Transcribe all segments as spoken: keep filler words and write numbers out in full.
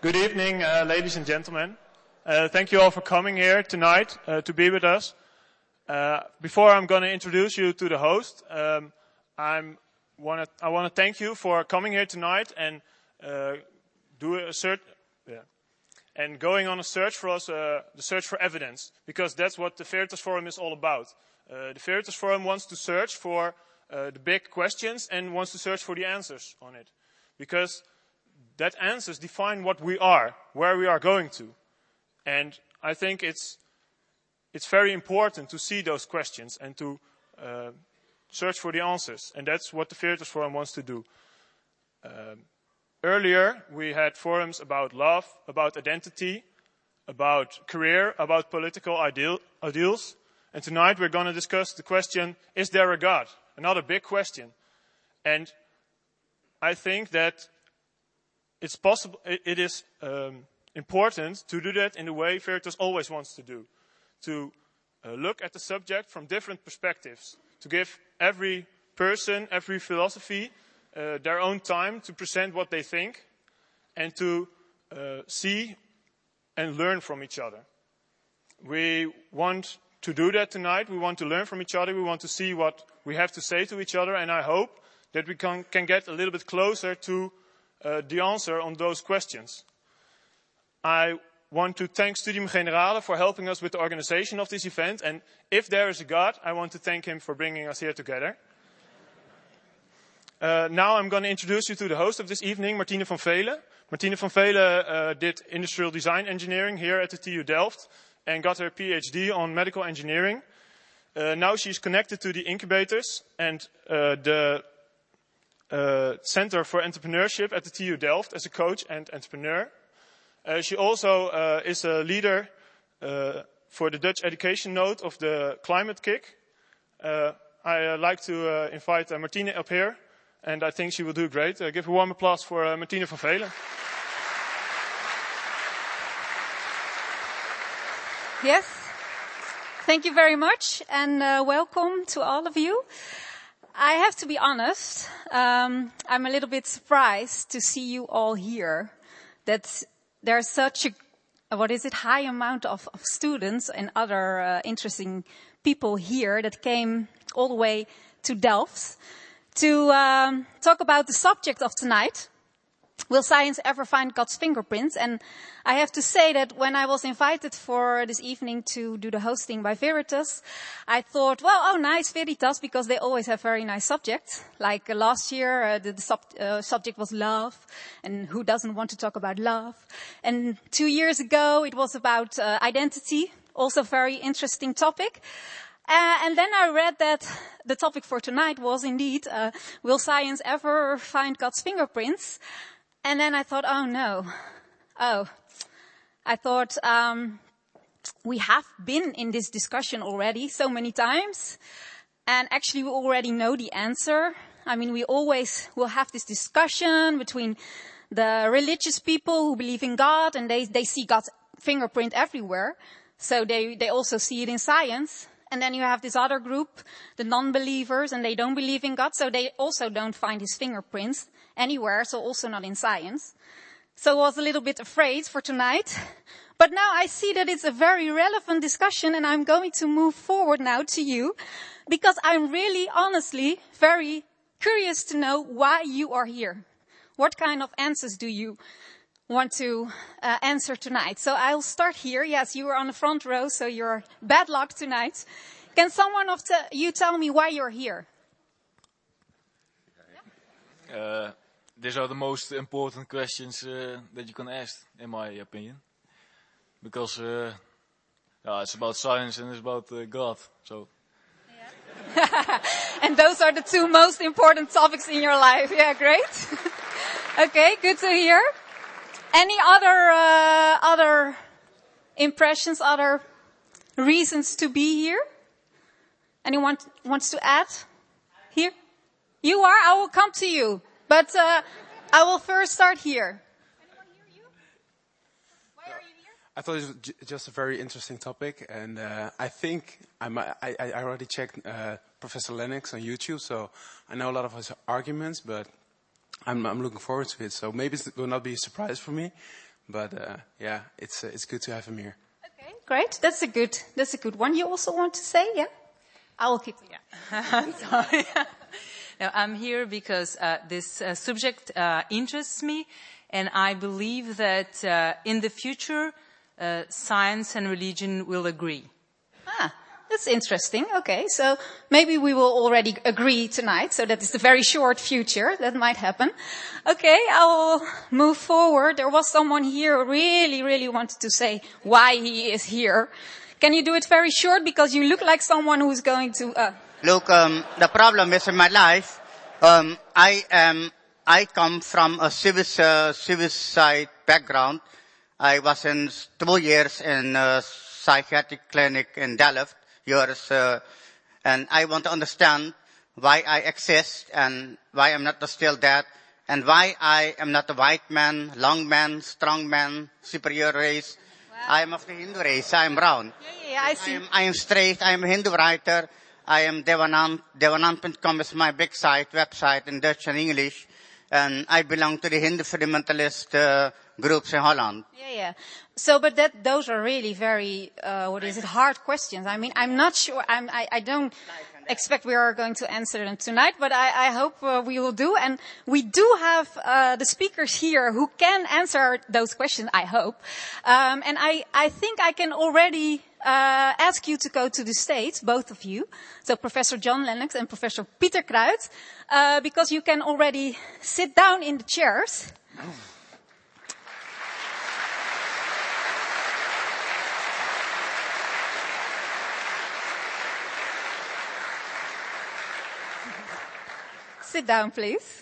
Good evening, uh, ladies and gentlemen. Uh, thank you all for coming here tonight uh, to be with us. Uh, before I'm going to introduce you to the host, um, I'm wanna, I want to thank you for coming here tonight and uh, do a search, yeah, and going on a search for us, uh, the search for evidence, because that's what the Veritas Forum is all about. Uh, the Veritas Forum wants to search for uh, the big questions and wants to search for the answers on it, because that answers define what we are, where we are going to. And I think it's it's very important to see those questions and to uh, search for the answers. And that's what the Veritas Forum wants to do. Um, earlier, we had forums about love, about identity, about career, about political ideal, ideals. And tonight we're going to discuss the question, is there a God? Another big question. And I think that It's possible. It is um, important to do that in the way Veritas always wants to do, to uh, look at the subject from different perspectives, to give every person, every philosophy, uh, their own time to present what they think, and to uh, see and learn from each other. We want to do that tonight. We want to learn from each other. We want to see what we have to say to each other, and I hope that we can, can get a little bit closer to Uh, the answer on those questions. I want to thank Studium Generale for helping us with the organization of this event. And if there is a God, I want to thank him for bringing us here together. Uh, now I'm going to introduce you to the host of this evening, Martine van Velen. Martine van Velen uh, did industrial design engineering here at the T U Delft and got her P H D on medical engineering. Uh, now she's connected to the incubators and uh, the Uh, Center for Entrepreneurship at the T U Delft as a coach and entrepreneur. Uh, she also uh, is a leader uh, for the Dutch education node of the Climate Kick. Uh, I uh, like to uh, invite uh, Martine up here, and I think she will do great. Uh, give a warm applause for uh, Martine van Velen. Yes, thank you very much, and uh, welcome to all of you. I have to be honest, um, I'm a little bit surprised to see you all here. That there's such a, what is it, high amount of, of students and other uh, interesting people here that came all the way to Delft to um, talk about the subject of tonight. Will science ever find God's fingerprints? And I have to say that when I was invited for this evening to do the hosting by Veritas, I thought, well, oh, nice, Veritas, because they always have very nice subjects. Like uh, last year, uh, the, the sub, uh, subject was love, and who doesn't want to talk about love? And two years ago, it was about uh, identity, also very interesting topic. Uh, and then I read that the topic for tonight was indeed, uh, will science ever find God's fingerprints? And then I thought, oh no, oh, I thought, um, we have been in this discussion already so many times. And actually we already know the answer. I mean, we always will have this discussion between the religious people who believe in God and they, they see God's fingerprint everywhere. So they, they also see it in science. And then you have this other group, the non-believers, and they don't believe in God, so they also don't find his fingerprints anywhere, so also not in science. So I was a little bit afraid for tonight. But now I see that it's a very relevant discussion, and I'm going to move forward now to you, because I'm really, honestly, very curious to know why you are here. What kind of answers do you want to uh, answer tonight? So I'll start here. Yes, you are on the front row, so you're bad luck tonight. Can someone of the, you tell me why you're here? Uh, these are the most important questions uh, that you can ask, in my opinion. Because uh, yeah, it's about science and it's about uh, God. So. Yeah. And those are the two most important topics in your life. Yeah, great. Okay, good to hear. Any other uh, other impressions, other reasons to be here? Anyone wants to add? Here? You are? I will come to you. But uh, I will first start here. Anyone hear you? Why are you here? I thought it was j- just a very interesting topic. And uh, I think I'm, I, I already checked uh, Professor Lennox on YouTube. So I know a lot of his arguments, but I'm, I'm looking forward to it. So maybe it will not be a surprise for me. But uh, yeah, it's uh, it's good to have him here. Okay, great. That's a good. That's a good one. You also want to say, yeah? I will keep. Yeah. Sorry. No, I'm here because uh, this uh, subject uh, interests me, and I believe that uh, in the future, uh, science and religion will agree. Ah, that's interesting. Okay, so maybe we will already agree tonight, so that is the very short future. That might happen. Okay, I will move forward. There was someone here who really, really wanted to say why he is here. Can you do it very short, because you look like someone who's going to... Uh, Look, um, the problem is in my life, um, I am, I come from a civil, uh, suicide background. I was in two years in a psychiatric clinic in Delft, years, uh, and I want to understand why I exist and why I'm not still dead, and why I am not a white man, long man, strong man, superior race. Wow. I am of the Hindu race. I am brown. Yeah, yeah, yeah, I see. I am, I am straight. I am a Hindu writer. I am Devanand. Devanand dot com is my big site, website in Dutch and English. And I belong to the Hindu fundamentalist uh, groups in Holland. Yeah, yeah. So, but that, those are really very, uh, what is it, hard questions. I mean, I'm not sure, I'm, I, I don't expect we are going to answer them tonight, but I, I hope uh, we will do. And we do have uh, the speakers here who can answer those questions, I hope. Um, and I, I think I can already uh, ask you to go to the stage, both of you. So Professor John Lennox and Professor Pieter Kruijt, uh, because you can already sit down in the chairs. Oh. Sit down, please.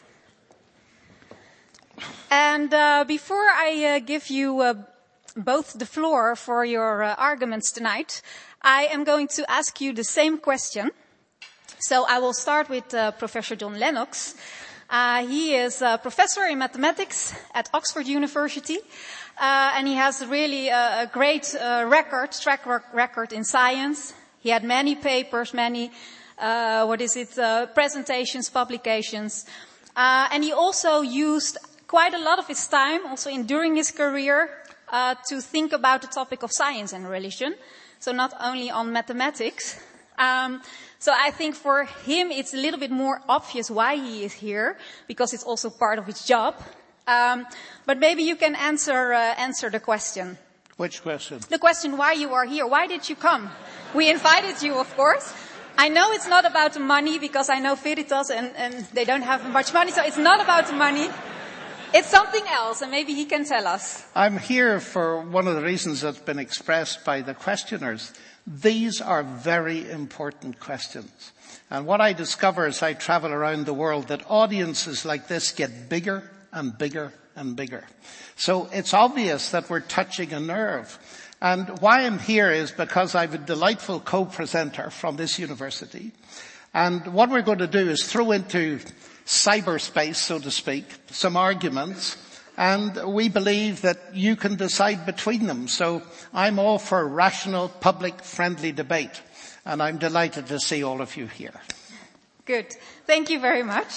And uh, before I uh, give you uh, both the floor for your uh, arguments tonight, I am going to ask you the same question. So I will start with uh, Professor John Lennox. Uh, he is a professor in mathematics at Oxford University, uh, and he has really a, a great uh, record, track record in science. He had many papers, many Uh, what is it, uh, presentations, publications. Uh, and he also used quite a lot of his time, also in during his career, uh, to think about the topic of science and religion. So not only on mathematics. Um, so I think for him it's a little bit more obvious why he is here, because it's also part of his job. Um, but maybe you can answer, uh, answer the question. Which question? The question why you are here. Why did you come? We invited you, of course. I know it's not about the money, because I know Veritas and, and they don't have much money, so it's not about the money. It's something else, and maybe he can tell us. I'm here for one of the reasons that's been expressed by the questioners. These are very important questions. And what I discover as I travel around the world, that audiences like this get bigger and bigger and bigger. So it's obvious that we're touching a nerve. And why I'm here is because I have a delightful co-presenter from this university. And what we're going to do is throw into cyberspace, so to speak, some arguments. And we believe that you can decide between them. So I'm all for rational, public-friendly debate. And I'm delighted to see all of you here. Good. Thank you very much.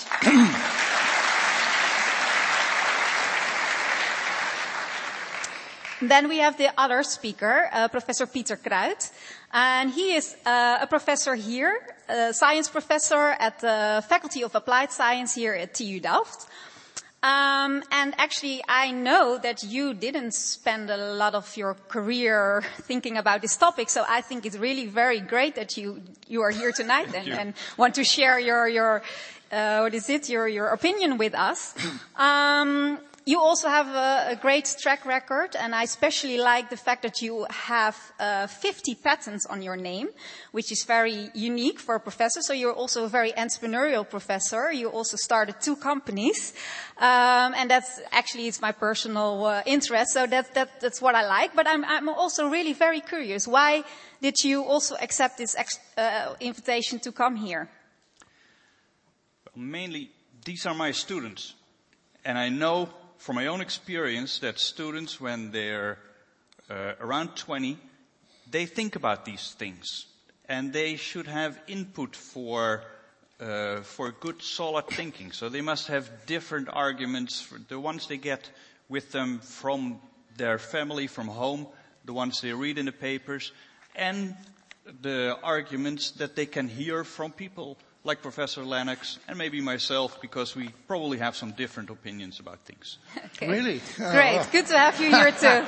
Then we have the other speaker, uh, Professor Pieter Kruijt. And he is uh, a professor here, a science professor at the Faculty of Applied Science here at T U Delft. Um, and actually, I know that you didn't spend a lot of your career thinking about this topic, so I think it's really very great that you you are here tonight and, and want to share your your uh, what is it your your opinion with us. Um, You also have a, a great track record, and I especially like the fact that you have uh, fifty patents on your name, which is very unique for a professor. So you're also a very entrepreneurial professor. You also started two companies, um, and that's actually it's my personal uh, interest. So that, that that's what I like. But I'm I'm also really very curious. Why did you also accept this ex- uh, invitation to come here? Well, mainly, these are my students, and I know from my own experience that students, when they're uh, around twenty, they think about these things. And they should have input for uh, for good, solid thinking. So they must have different arguments, for the ones they get with them from their family from home, the ones they read in the papers, and the arguments that they can hear from people like Professor Lennox and maybe myself, because we probably have some different opinions about things. Okay. Really? Great. Oh. Good to have you here too.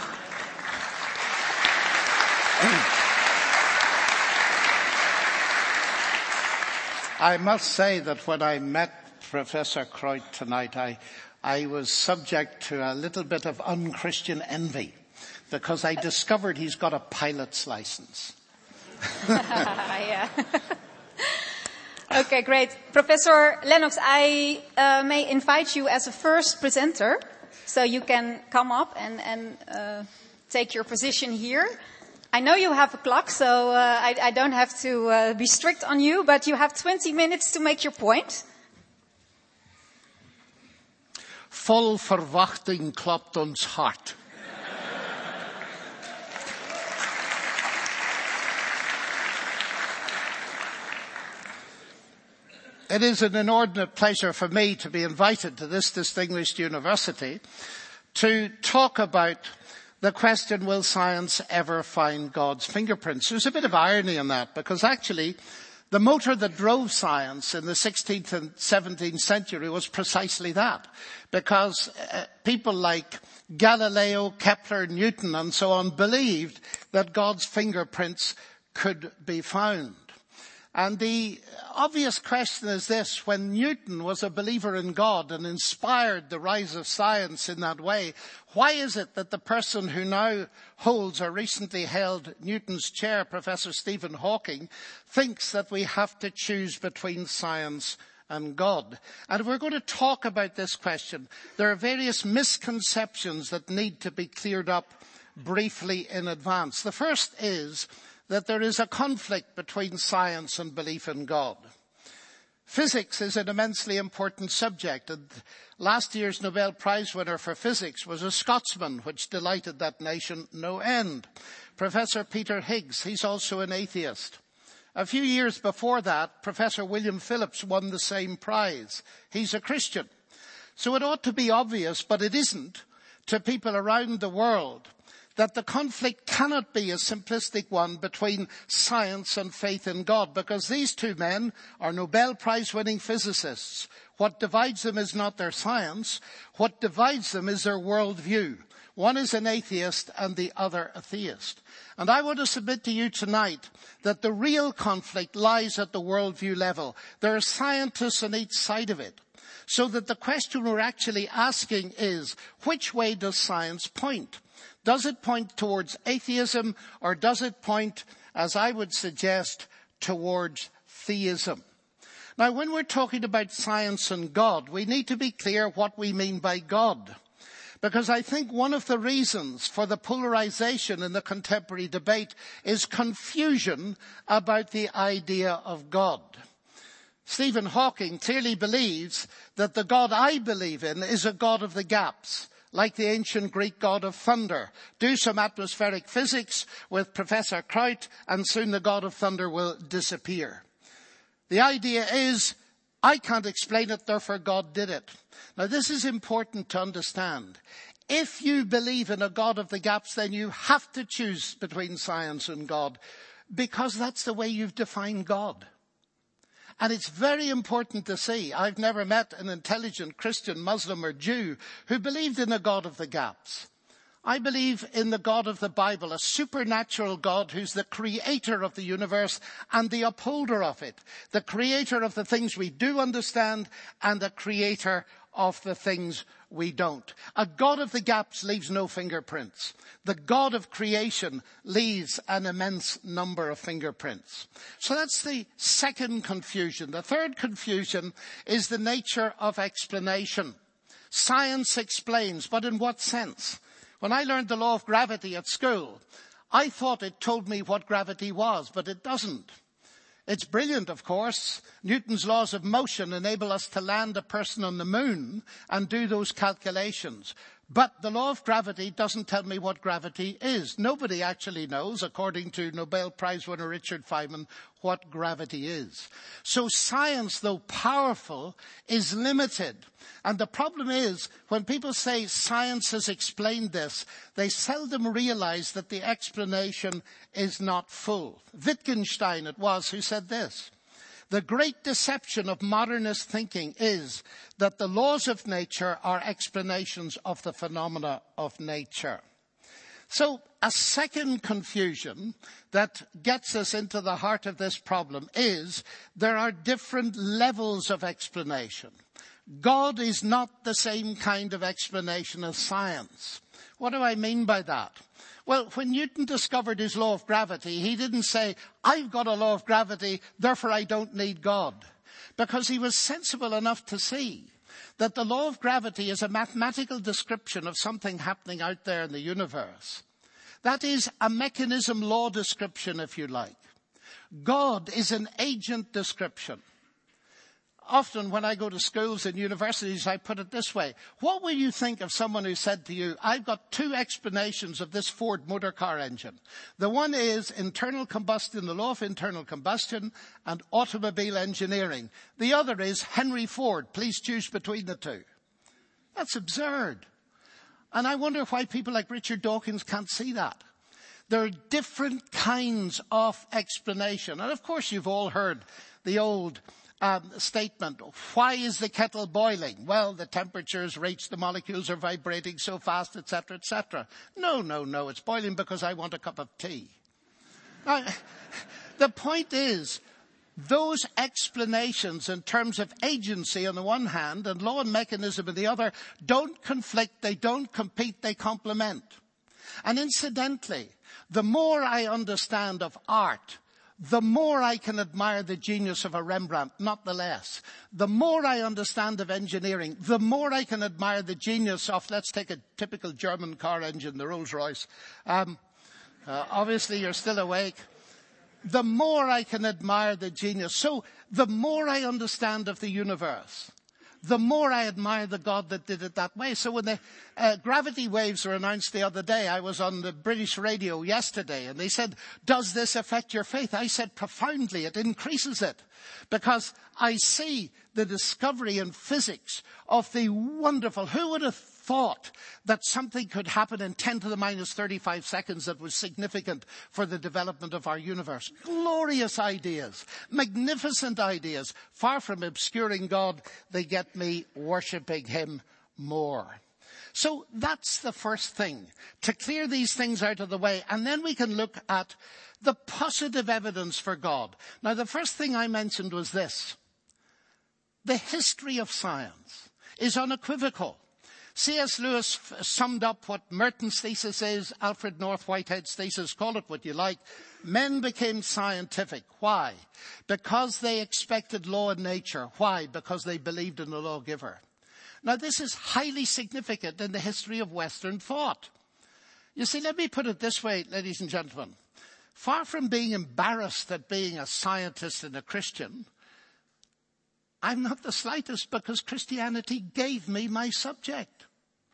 I must say that when I met Professor Kreut tonight, I, I was subject to a little bit of unchristian envy because I discovered he's got a pilot's license. Yeah. Okay, great. Professor Lennox, I uh, may invite you as a first presenter, so you can come up and, and uh, take your position here. I know you have a clock, so uh, I, I don't have to uh, be strict on you, but you have twenty minutes to make your point. Vol verwachting klopt ons hart. It is an inordinate pleasure for me to be invited to this distinguished university to talk about the question, will science ever find God's fingerprints? There's a bit of irony in that, because actually the motor that drove science in the sixteenth and seventeenth century was precisely that. Because uh, people like Galileo, Kepler, Newton and so on believed that God's fingerprints could be found. And the obvious question is this: when Newton was a believer in God and inspired the rise of science in that way, why is it that the person who now holds or recently held Newton's chair, Professor Stephen Hawking, thinks that we have to choose between science and God? And if we're going to talk about this question, there are various misconceptions that need to be cleared up briefly in advance. The first is that there is a conflict between science and belief in God. Physics is an immensely important subject, and last year's Nobel Prize winner for physics was a Scotsman, which delighted that nation no end. Professor Peter Higgs, he's also an atheist. A few years before that, Professor William Phillips won the same prize. He's a Christian. So it ought to be obvious, but it isn't, to people around the world, that the conflict cannot be a simplistic one between science and faith in God, because these two men are Nobel Prize-winning physicists. What divides them is not their science. What divides them is their worldview. One is an atheist and the other a theist. And I want to submit to you tonight that the real conflict lies at the worldview level. There are scientists on each side of it. So that the question we're actually asking is, which way does science point? Does it point towards atheism, or does it point, as I would suggest, towards theism? Now, when we're talking about science and God, we need to be clear what we mean by God. Because I think one of the reasons for the polarization in the contemporary debate is confusion about the idea of God. Stephen Hawking clearly believes that the God I believe in is a God of the gaps, like the ancient Greek god of thunder. Do some atmospheric physics with Professor Kreut, and soon the god of thunder will disappear. The idea is, I can't explain it, therefore God did it. Now this is important to understand. If you believe in a God of the gaps, then you have to choose between science and God, because that's the way you've defined God. And it's very important to see. I've never met an intelligent Christian, Muslim or Jew who believed in a God of the gaps. I believe in the God of the Bible, a supernatural God who's the creator of the universe and the upholder of it. The creator of the things we do understand and the creator of the things we don't. A God of the gaps leaves no fingerprints. The God of creation leaves an immense number of fingerprints. So that's the second confusion. The third confusion is the nature of explanation. Science explains, but in what sense? When I learned the law of gravity at school, I thought it told me what gravity was, but it doesn't. It's brilliant, of course. Newton's laws of motion enable us to land a person on the moon and do those calculations. But the law of gravity doesn't tell me what gravity is. Nobody actually knows, according to Nobel Prize winner Richard Feynman, what gravity is. So science, though powerful, is limited. And the problem is, when people say science has explained this, they seldom realize that the explanation is not full. Wittgenstein it was who said this: "The great deception of modernist thinking is that the laws of nature are explanations of the phenomena of nature." So a second confusion that gets us into the heart of this problem is there are different levels of explanation. God is not the same kind of explanation as science. What do I mean by that? Well, when Newton discovered his law of gravity, he didn't say, I've got a law of gravity, therefore I don't need God. Because he was sensible enough to see that the law of gravity is a mathematical description of something happening out there in the universe. That is a mechanism law description, if you like. God is an agent description. Often when I go to schools and universities, I put it this way. What will you think of someone who said to you, I've got two explanations of this Ford motor car engine. The one is internal combustion, the law of internal combustion, and automobile engineering. The other is Henry Ford. Please choose between the two. That's absurd. And I wonder why people like Richard Dawkins can't see that. There are different kinds of explanation. And of course you've all heard the old Um, statement, why is the kettle boiling? Well, the temperature's reached, the molecules are vibrating so fast, et cetera, et cetera. No, no, no, it's boiling because I want a cup of tea. Now, the point is, those explanations in terms of agency on the one hand and law and mechanism on the other don't conflict, they don't compete, they complement. And incidentally, the more I understand of art, the more I can admire the genius of a Rembrandt, not the less. The more I understand of engineering, the more I can admire the genius of, let's take a typical German car engine, the Rolls-Royce. Um, uh, obviously, you're still awake. The more I can admire the genius. So the more I understand of the universe, the more I admire the God that did it that way. So when the uh, gravity waves were announced the other day, I was on the British radio yesterday, and they said, does this affect your faith? I said, profoundly, it increases it. Because I see the discovery in physics of the wonderful, who would have thought that something could happen in ten to the minus thirty-five seconds that was significant for the development of our universe. Glorious ideas, magnificent ideas. Far from obscuring God, they get me worshipping him more. So that's the first thing, to clear these things out of the way. And then we can look at the positive evidence for God. Now, the first thing I mentioned was this. The history of science is unequivocal. C S Lewis summed up what Merton's thesis is, Alfred North Whitehead's thesis, call it what you like. Men became scientific. Why? Because they expected law in nature. Why? Because they believed in the lawgiver. Now, this is highly significant in the history of Western thought. You see, let me put it this way, ladies and gentlemen. Far from being embarrassed at being a scientist and a Christian, I'm not the slightest, because Christianity gave me my subject.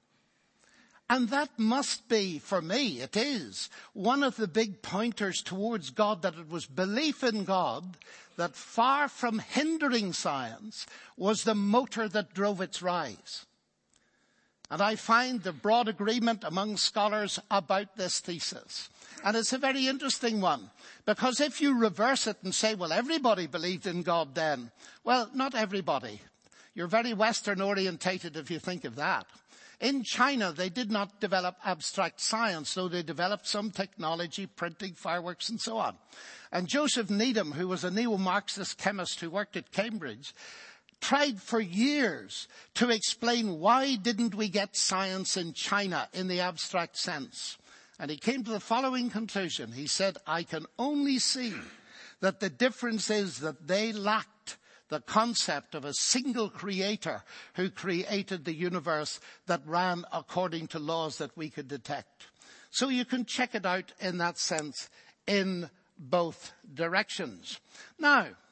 And that must be, for me, it is, one of the big pointers towards God, that it was belief in God that, far from hindering science, was the motor that drove its rise. And I find the broad agreement among scholars about this thesis. And it's a very interesting one, because if you reverse it and say, well, everybody believed in God then. Well, not everybody. You're very Western orientated if you think of that. In China, they did not develop abstract science, though they developed some technology, printing, fireworks, and so on. And Joseph Needham, who was a neo-Marxist chemist who worked at Cambridge, tried for years to explain why didn't we get science in China in the abstract sense. And he came to the following conclusion. He said, I can only see that the difference is that they lacked the concept of a single creator who created the universe that ran according to laws that we could detect. So you can check it out in that sense in both directions. Now,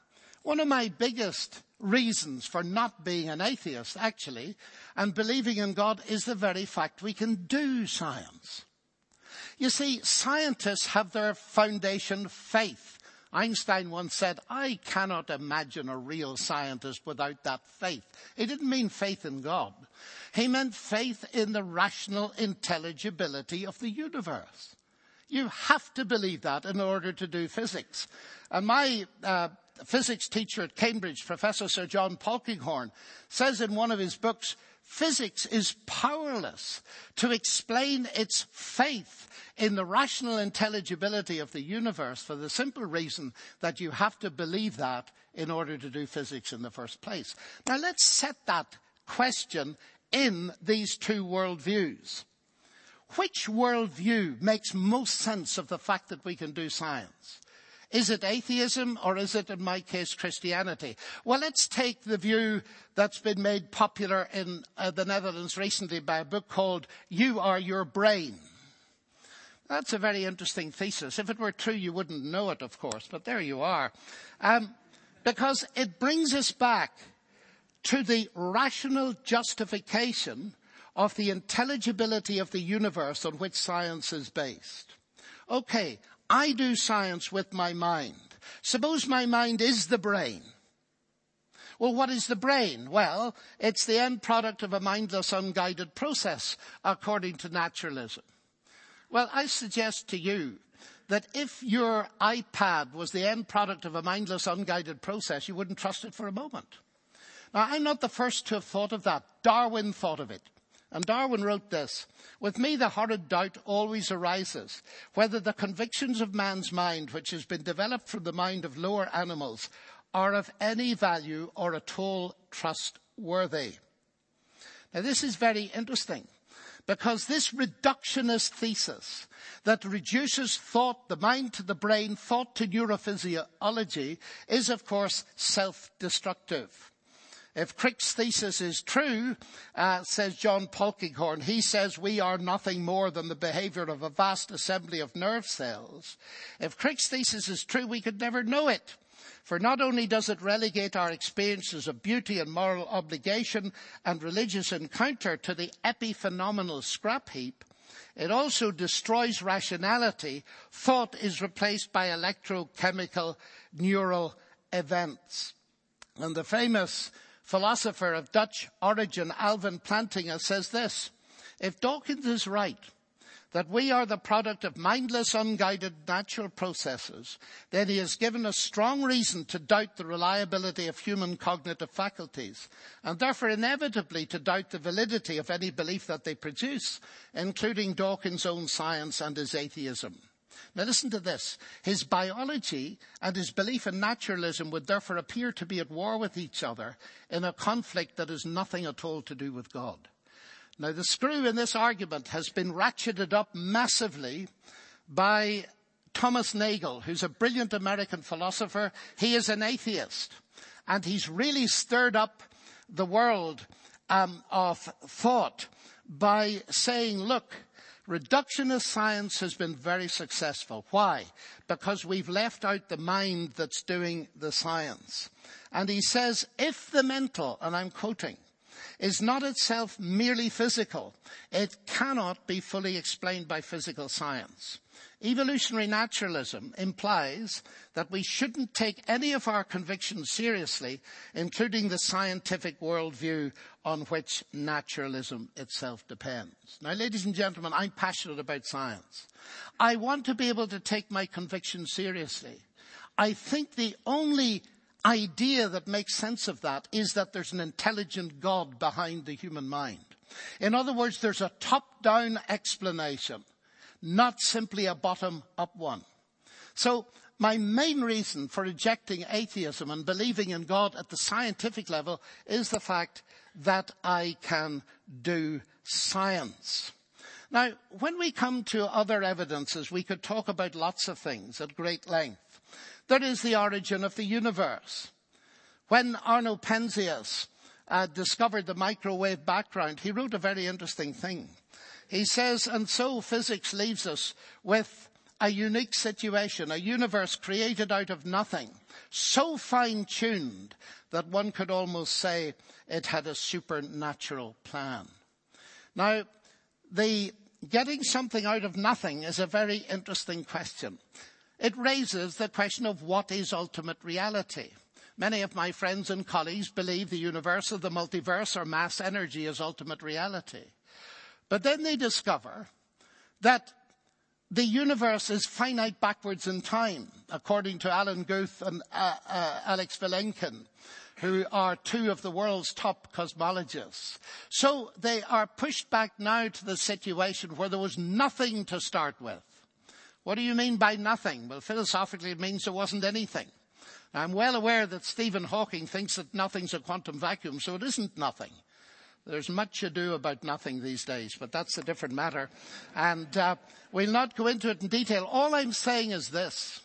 One of my biggest reasons for not being an atheist, actually, and believing in God is the very fact we can do science. You see, scientists have their foundation faith. Einstein once said, I cannot imagine a real scientist without that faith. He didn't mean faith in God. He meant faith in the rational intelligibility of the universe. You have to believe that in order to do physics. And my uh, physics teacher at Cambridge, Professor Sir John Polkinghorne, says in one of his books, physics is powerless to explain its faith in the rational intelligibility of the universe for the simple reason that you have to believe that in order to do physics in the first place. Now let's set that question in these two worldviews. Which worldview makes most sense of the fact that we can do science? Is it atheism or is it, in my case, Christianity? Well, let's take the view that's been made popular in uh, the Netherlands recently by a book called You Are Your Brain. That's a very interesting thesis. If it were true, you wouldn't know it, of course, but there you are. Um, because it brings us back to the rational justification of the intelligibility of the universe on which science is based. Okay, I do science with my mind. Suppose my mind is the brain. Well, what is the brain? Well, it's the end product of a mindless, unguided process, according to naturalism. Well, I suggest to you that if your iPad was the end product of a mindless, unguided process, you wouldn't trust it for a moment. Now, I'm not the first to have thought of that. Darwin thought of it. And Darwin wrote this, with me the horrid doubt always arises whether the convictions of man's mind, which has been developed from the mind of lower animals, are of any value or at all trustworthy. Now this is very interesting, because this reductionist thesis that reduces thought, the mind to the brain, thought to neurophysiology, is of course self-destructive. If Crick's thesis is true, uh, says John Polkinghorne, he says we are nothing more than the behavior of a vast assembly of nerve cells. If Crick's thesis is true, we could never know it. For not only does it relegate our experiences of beauty and moral obligation and religious encounter to the epiphenomenal scrap heap, it also destroys rationality. Thought is replaced by electrochemical neural events. And the famous philosopher of Dutch origin, Alvin Plantinga, says this: if Dawkins is right, that we are the product of mindless, unguided natural processes, then he has given us strong reason to doubt the reliability of human cognitive faculties, and therefore inevitably to doubt the validity of any belief that they produce, including Dawkins' own science and his atheism. Now listen to this. His biology and his belief in naturalism would therefore appear to be at war with each other in a conflict that has nothing at all to do with God. Now the screw in this argument has been ratcheted up massively by Thomas Nagel, who's a brilliant American philosopher. He is an atheist, and he's really stirred up the world um, of thought by saying, look, reductionist science has been very successful. Why? Because we've left out the mind that's doing the science. And he says, if the mental, and I'm quoting, is not itself merely physical, it cannot be fully explained by physical science. Evolutionary naturalism implies that we shouldn't take any of our convictions seriously, including the scientific worldview on which naturalism itself depends. Now, ladies and gentlemen, I'm passionate about science. I want to be able to take my convictions seriously. I think the only idea that makes sense of that is that there's an intelligent God behind the human mind. In other words, there's a top-down explanation, not simply a bottom-up one. So my main reason for rejecting atheism and believing in God at the scientific level is the fact that I can do science. Now, when we come to other evidences, we could talk about lots of things at great length. There is the origin of the universe. When Arno Penzias uh, discovered the microwave background, he wrote a very interesting thing. He says, and so physics leaves us with a unique situation, a universe created out of nothing, so fine-tuned that one could almost say it had a supernatural plan. Now, the getting something out of nothing is a very interesting question. It raises the question of what is ultimate reality. Many of my friends and colleagues believe the universe or the multiverse or mass energy is ultimate reality. But then they discover that the universe is finite backwards in time, according to Alan Guth and uh, uh, Alex Vilenkin, who are two of the world's top cosmologists. So they are pushed back now to the situation where there was nothing to start with. What do you mean by nothing? Well, philosophically it means there wasn't anything. Now, I'm well aware that Stephen Hawking thinks that nothing's a quantum vacuum, so it isn't nothing. There's much ado about nothing these days, but that's a different matter. And uh, we'll not go into it in detail. All I'm saying is this,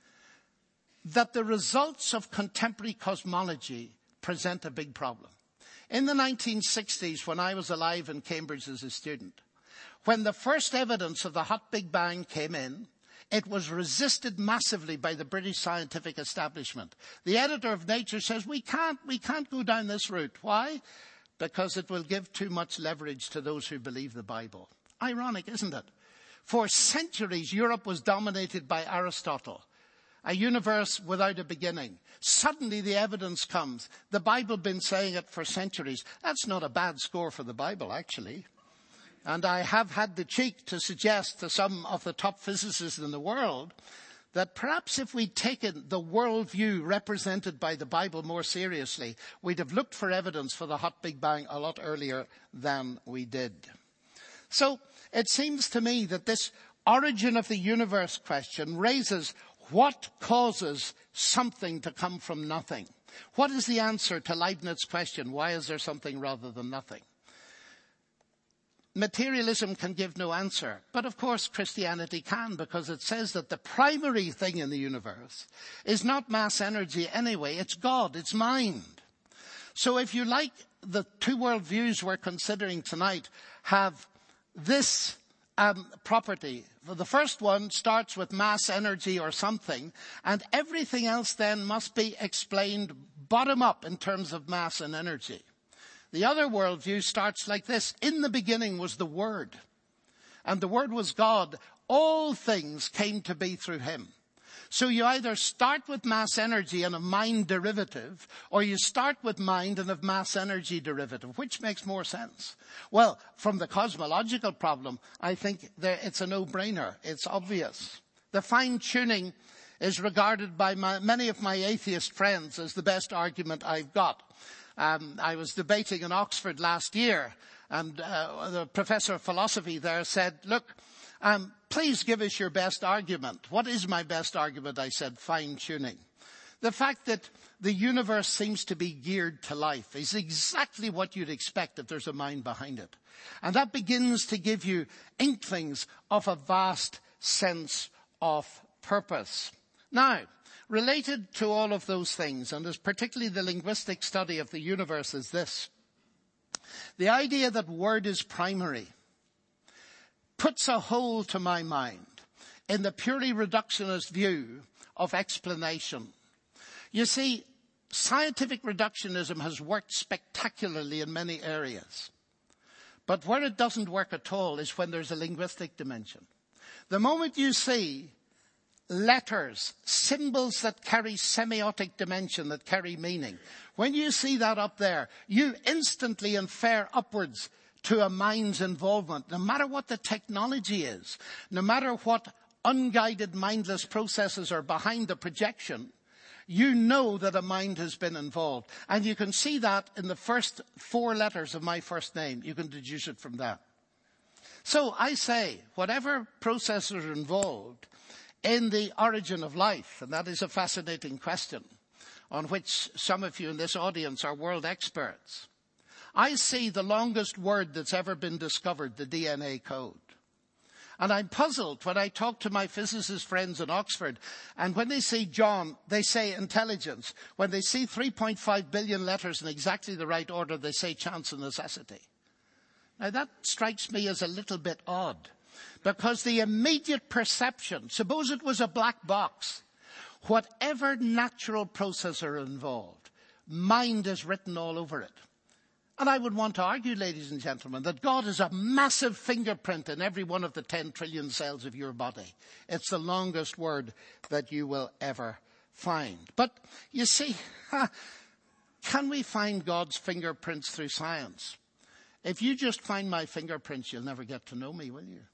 that the results of contemporary cosmology present a big problem. In the nineteen sixties, when I was alive in Cambridge as a student, when the first evidence of the hot Big Bang came in, it was resisted massively by the British scientific establishment. The editor of Nature says, we can't, we can't go down this route. Why? Because it will give too much leverage to those who believe the Bible. Ironic, isn't it? For centuries, Europe was dominated by Aristotle, a universe without a beginning. Suddenly the evidence comes. The Bible been saying it for centuries. That's not a bad score for the Bible, actually. And I have had the cheek to suggest to some of the top physicists in the world that perhaps if we'd taken the worldview represented by the Bible more seriously, we'd have looked for evidence for the hot Big Bang a lot earlier than we did. So it seems to me that this origin of the universe question raises what causes something to come from nothing? What is the answer to Leibniz's question, why is there something rather than nothing? Materialism can give no answer, but of course Christianity can, because it says that the primary thing in the universe is not mass energy anyway, it's God, it's mind. So if you like, the two worldviews we're considering tonight have this um, property. The first one starts with mass energy or something, and everything else then must be explained bottom up in terms of mass and energy. The other worldview starts like this. In the beginning was the Word, and the Word was God. All things came to be through him. So you either start with mass energy and a mind derivative, or you start with mind and a mass energy derivative. Which makes more sense? Well, from the cosmological problem, I think there, it's a no-brainer. It's obvious. The fine-tuning is regarded by my, many of my atheist friends as the best argument I've got. Um, I was debating in Oxford last year, and uh, the professor of philosophy there said, look, um, please give us your best argument. What is my best argument? I said, fine-tuning. The fact that the universe seems to be geared to life is exactly what you'd expect if there's a mind behind it. And that begins to give you inklings of a vast sense of purpose. Now, related to all of those things, and is particularly the linguistic study of the universe, is this. The idea that word is primary puts a hole to my mind in the purely reductionist view of explanation. You see, scientific reductionism has worked spectacularly in many areas. But where it doesn't work at all is when there's a linguistic dimension. The moment you see letters, symbols that carry semiotic dimension, that carry meaning, when you see that up there, you instantly infer upwards to a mind's involvement, no matter what the technology is, no matter what unguided mindless processes are behind the projection, you know that a mind has been involved. And you can see that in the first four letters of my first name. You can deduce it from that. So I say, whatever processes are involved in the origin of life, and that is a fascinating question on which some of you in this audience are world experts. I see the longest word that's ever been discovered, the D N A code. And I'm puzzled when I talk to my physicist friends in Oxford, and when they see John, they say intelligence. When they see three point five billion letters in exactly the right order, they say chance and necessity. Now that strikes me as a little bit odd. Because the immediate perception, suppose it was a black box, whatever natural processor involved, mind is written all over it. And I would want to argue, ladies and gentlemen, that God has a massive fingerprint in every one of the ten trillion cells of your body. It's the longest word that you will ever find. But you see, can we find God's fingerprints through science? If you just find my fingerprints, you'll never get to know me, will you?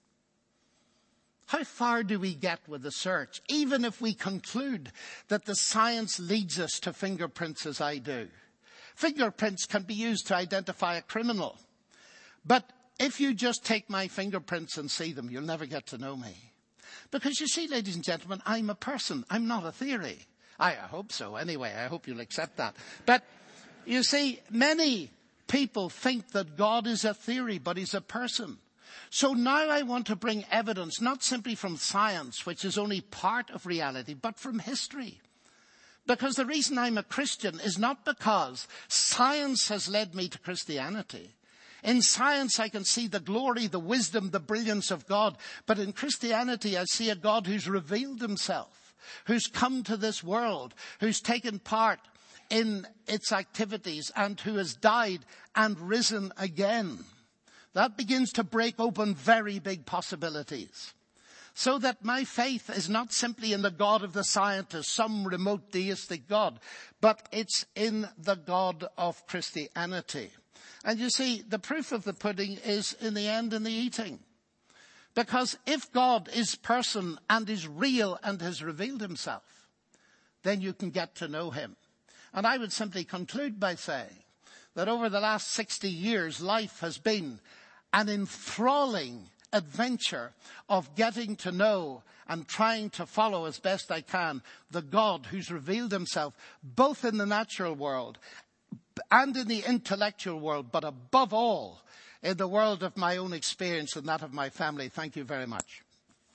How far do we get with the search, even if we conclude that the science leads us to fingerprints as I do? Fingerprints can be used to identify a criminal. But if you just take my fingerprints and see them, you'll never get to know me. Because you see, ladies and gentlemen, I'm a person. I'm not a theory. I hope so anyway. I hope you'll accept that. But you see, many people think that God is a theory, but he's a person. So now I want to bring evidence, not simply from science, which is only part of reality, but from history. Because the reason I'm a Christian is not because science has led me to Christianity. In science, I can see the glory, the wisdom, the brilliance of God. But in Christianity, I see a God who's revealed himself, who's come to this world, who's taken part in its activities, and who has died and risen again. That begins to break open very big possibilities. So that my faith is not simply in the God of the scientists, some remote deistic God, but it's in the God of Christianity. And you see, the proof of the pudding is in the end in the eating. Because if God is person and is real and has revealed himself, then you can get to know him. And I would simply conclude by saying that over the last sixty years, life has been an enthralling adventure of getting to know and trying to follow as best I can the God who's revealed himself both in the natural world and in the intellectual world, but above all in the world of my own experience and that of my family. Thank you very much.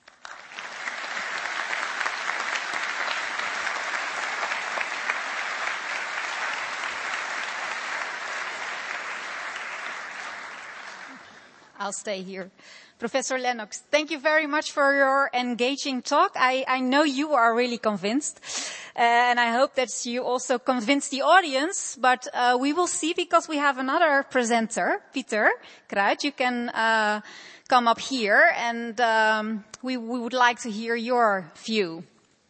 I'll stay here. Professor Lennox, thank you very much for your engaging talk. I, I know you are really convinced, uh, and I hope that you also convince the audience, but uh, we will see because we have another presenter, Pieter Kruijt. You can uh, come up here, and um, we, we would like to hear your view.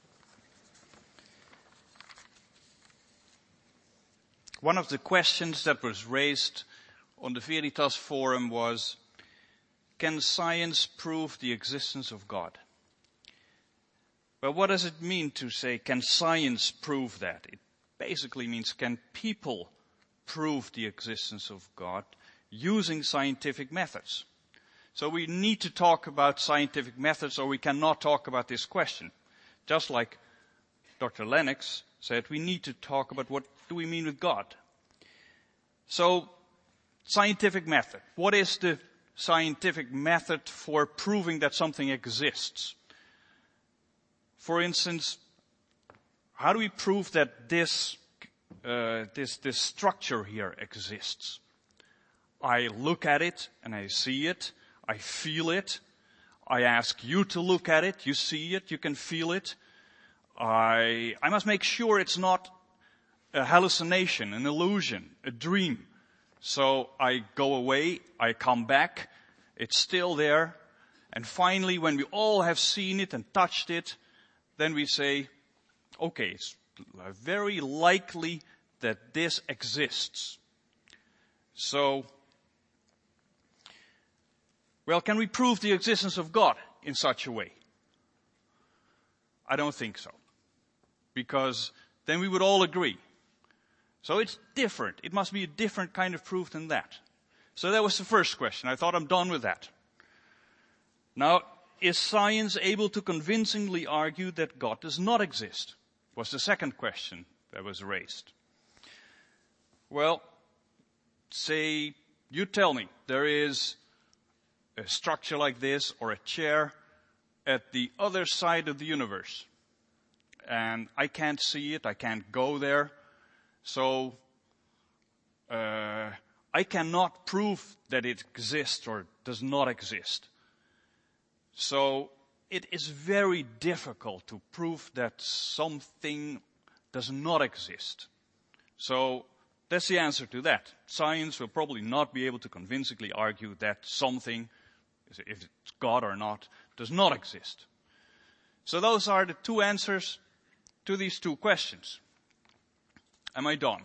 One of the questions that was raised on the Veritas Forum was, can science prove the existence of God? Well, what does it mean to say, can science prove that? It basically means, can people prove the existence of God using scientific methods? So we need to talk about scientific methods or we cannot talk about this question. Just like Doctor Lennox said, we need to talk about what do we mean with God. So, scientific method. What is the scientific method for proving that something exists? For instance, how do we prove that this, uh, this, this structure here exists? I look at it and I see it. I feel it. I ask you to look at it. You see it. You can feel it. I, I must make sure it's not a hallucination, an illusion, a dream. So I go away, I come back, it's still there, and finally when we all have seen it and touched it, then we say, okay, it's very likely that this exists. So, well, can we prove the existence of God in such a way? I don't think so. Because then we would all agree. So it's different. It must be a different kind of proof than that. So that was the first question. I thought I'm done with that. Now, is science able to convincingly argue that God does not exist? Was the second question that was raised. Well, say, you tell me, there is a structure like this or a chair at the other side of the universe. And I can't see it, I can't go there. So, uh, I cannot prove that it exists or does not exist. So it is very difficult to prove that something does not exist. So that's the answer to that. Science will probably not be able to convincingly argue that something, if it's God or not, does not exist. So those are the two answers to these two questions. Am I done?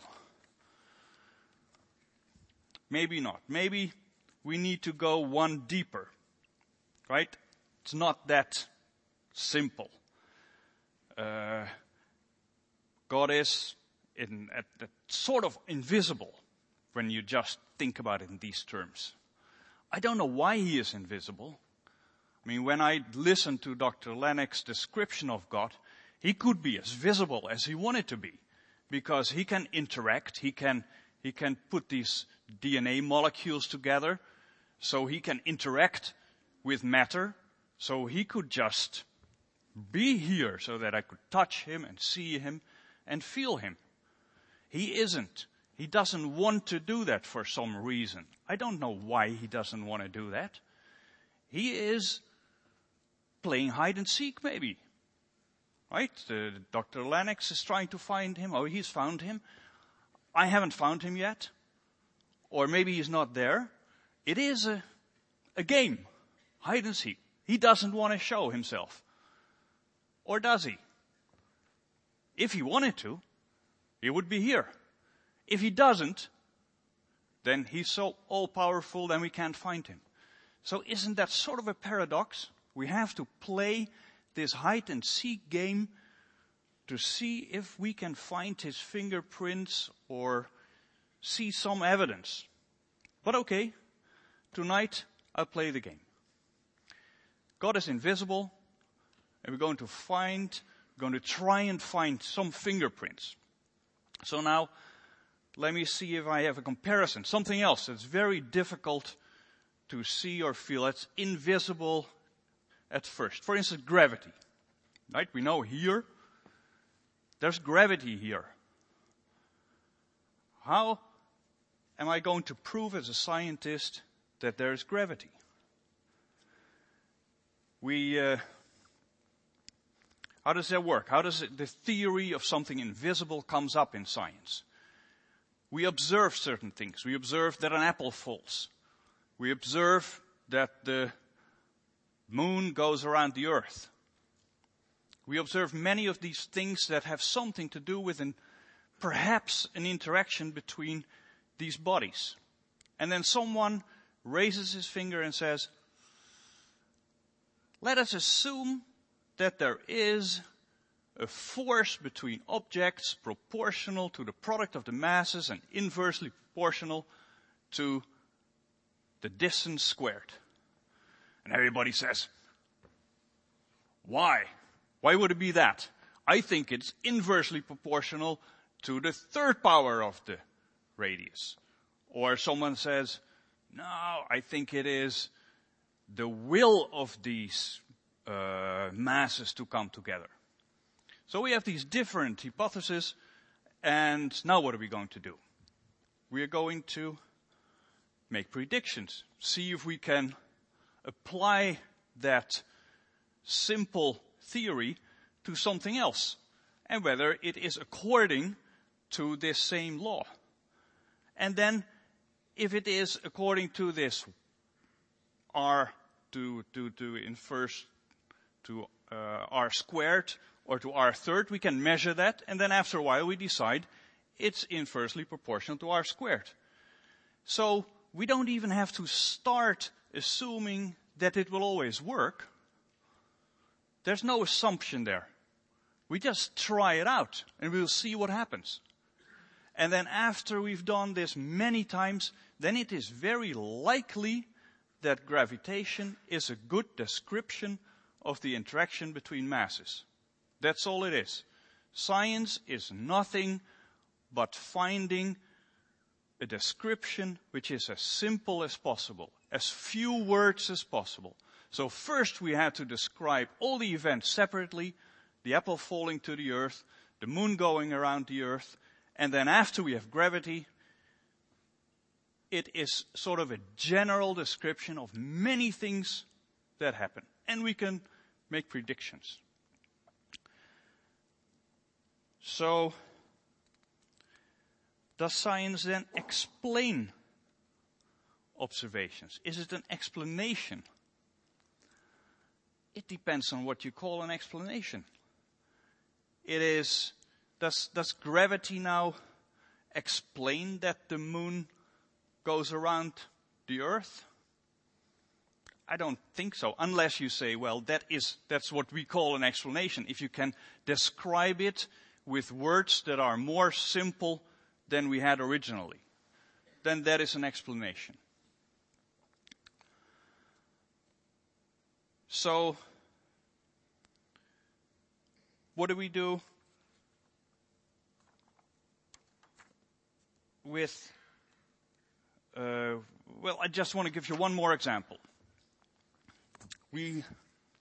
Maybe not. Maybe we need to go one deeper, right? It's not that simple. Uh, God is in, at, at sort of invisible when you just think about it in these terms. I don't know why he is invisible. I mean, when I listen to Doctor Lennox's description of God, he could be as visible as he wanted to be, because he can interact, he can, he can put these D N A molecules together, so he can interact with matter, so he could just be here so that I could touch him and see him and feel him. He isn't. He doesn't want to do that for some reason. I don't know why he doesn't want to do that. He is playing hide and seek, maybe. Right? Uh, Doctor Lennox is trying to find him. Oh, he's found him. I haven't found him yet. Or maybe he's not there. It is a, a game. Hide and seek. He doesn't want to show himself. Or does he? If he wanted to, he would be here. If he doesn't, then he's so all-powerful, then we can't find him. So isn't that sort of a paradox? We have to play this hide-and-seek game to see if we can find his fingerprints or see some evidence. But okay, tonight I'll play the game. God is invisible, and we're going to find, we're going to try and find some fingerprints. So now, let me see if I have a comparison. Something else that's very difficult to see or feel. It's invisible at first. For instance, gravity. Right? We know here, there's gravity here. How am I going to prove as a scientist that there is gravity? We, uh, how does that work? How does it, the theory of something invisible comes up in science? We observe certain things. We observe that an apple falls. We observe that the moon goes around the earth. We observe many of these things that have something to do with an, perhaps an interaction between these bodies. And then someone raises his finger and says, let us assume that there is a force between objects proportional to the product of the masses and inversely proportional to the distance squared. And everybody says, why? Why would it be that? I think it's inversely proportional to the third power of the radius. Or someone says, no, I think it is the will of these uh, masses to come together. So we have these different hypotheses, and now what are we going to do? We are going to make predictions, see if we can apply that simple theory to something else, and whether it is according to this same law. And then, if it is according to this r to to to inverse to uh, r squared or to r third, we can measure that, and then after a while we decide it's inversely proportional to r squared. So we don't even have to start assuming that it will always work. There's no assumption there. We just try it out and we'll see what happens. And then after we've done this many times, then it is very likely that gravitation is a good description of the interaction between masses. That's all it is. Science is nothing but finding a description which is as simple as possible, as few words as possible. So first we had to describe all the events separately, the apple falling to the earth, the moon going around the earth, and then after we have gravity, it is sort of a general description of many things that happen. and we can make predictions. So, does science then explain observations? Is it an explanation? It depends on what you call an explanation. It is, does, does gravity now explain that the moon goes around the earth? I don't think so, unless you say, well, that is, that's what we call an explanation. If you can describe it with words that are more simple than we had originally, then that is an explanation. So, what do we do with, uh, well, I just want to give you one more example. We,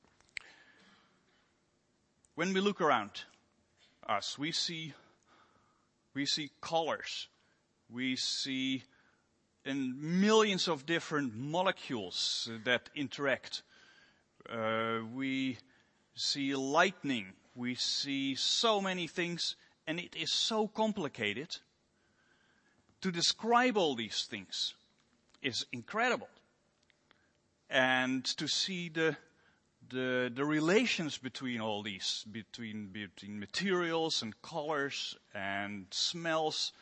when we look around us, we see, we see colors. We see in millions of different molecules that interact. Uh, we see lightning. We see so many things, and it is so complicated. To describe all these things is incredible. And to see the, the, the relations between all these, between, between materials and colors and smells.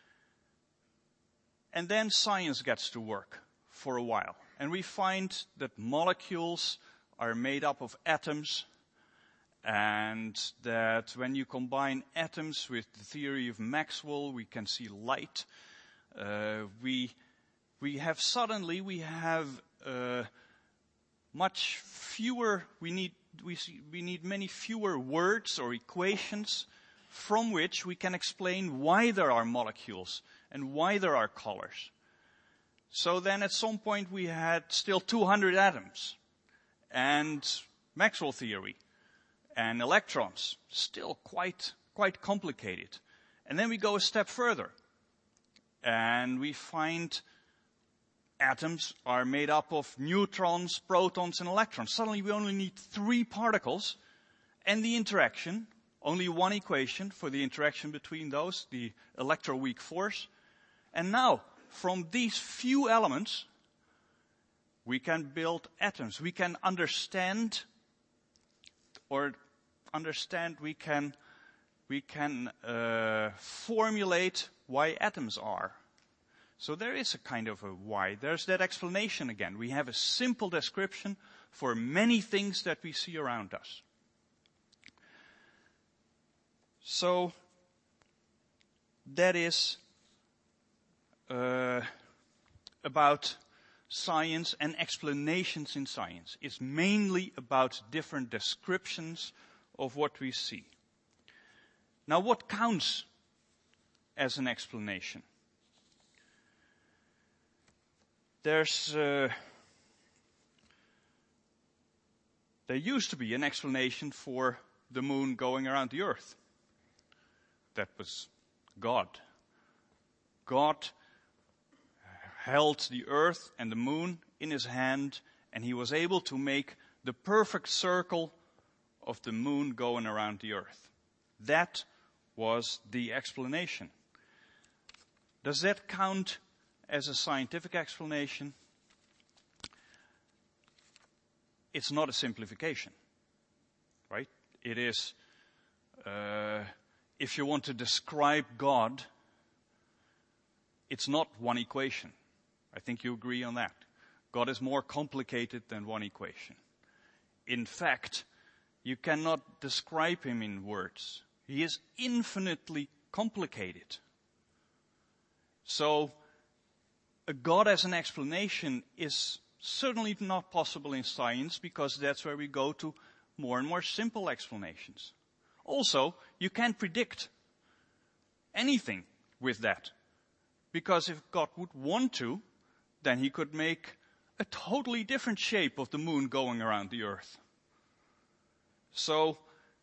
And then science gets to work for a while. And we find that molecules are made up of atoms, and that when you combine atoms with the theory of Maxwell, we can see light. Uh, we, we have suddenly, we have, uh, much fewer, we need, we see, we need many fewer words or equations from which we can explain why there are molecules and why there are colors. So then at some point we had still two hundred atoms and Maxwell theory and electrons, still quite, quite complicated. And then we go a step further and we find atoms are made up of neutrons, protons, and electrons. Suddenly we only need three particles and the interaction, only one equation for the interaction between those, the electroweak force. And now, from these few elements, we can build atoms. We can understand, or understand, we can, we can uh, formulate why atoms are. So there is a kind of a why. There's that explanation again. We have a simple description for many things that we see around us. So that is uh, about science and explanations in science. It's mainly about different descriptions of what we see. Now, what counts as an explanation? There's, uh, there used to be an explanation for the moon going around the earth. That was God. God held the earth and the moon in his hand, and he was able to make the perfect circle of the moon going around the earth. That was the explanation. Does that count as a scientific explanation? It's not a simplification, right? It is, uh, if you want to describe God, it's not one equation. I think you agree on that. God is more complicated than one equation. In fact, you cannot describe him in words. He is infinitely complicated. So, a God as an explanation is certainly not possible in science, because that's where we go to more and more simple explanations. Also, you can't predict anything with that. Because if God would want to, then he could make a totally different shape of the moon going around the earth. So,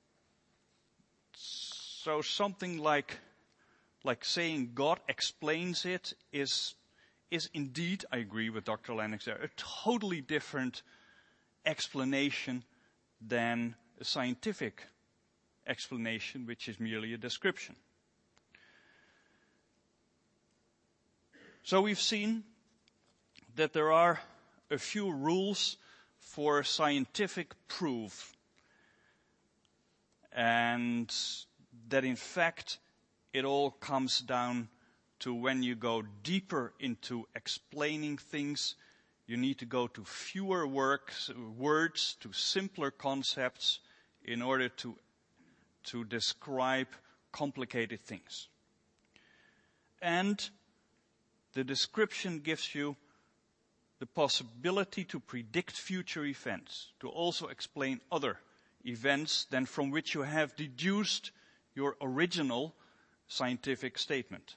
so something like, like saying God explains it is, is indeed, I agree with Doctor Lennox there, a totally different explanation than a scientific explanation, which is merely a description. So we've seen that there are a few rules for scientific proof, and that in fact it all comes down to when you go deeper into explaining things, you need to go to fewer works, words, to simpler concepts in order to, to describe complicated things. And the description gives you the possibility to predict future events, to also explain other events than from which you have deduced your original scientific statement.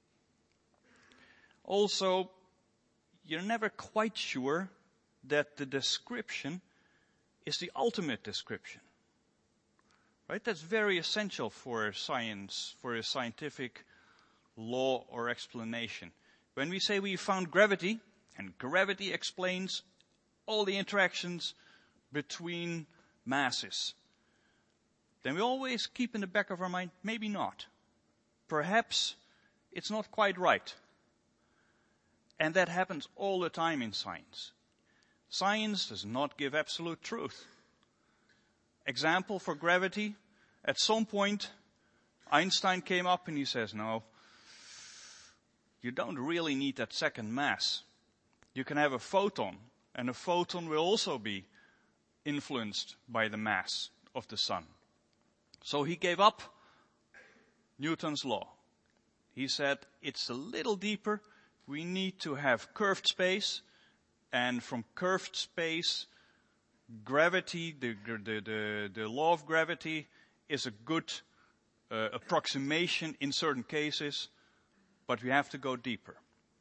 Also, you're never quite sure that the description is the ultimate description. Right? That's very essential for science, for a scientific law or explanation. When we say we found gravity, and gravity explains all the interactions between masses, then we always keep in the back of our mind, maybe not. Perhaps it's not quite right. And that happens all the time in science. Science does not give absolute truth. Example for gravity, at some point Einstein came up and he says, no, you don't really need that second mass. You can have a photon, and a photon will also be influenced by the mass of the sun. So he gave up Newton's law. He said, it's a little deeper. We need to have curved space, and from curved space, gravity, the, the, the, the law of gravity is a good uh, approximation in certain cases, but we have to go deeper.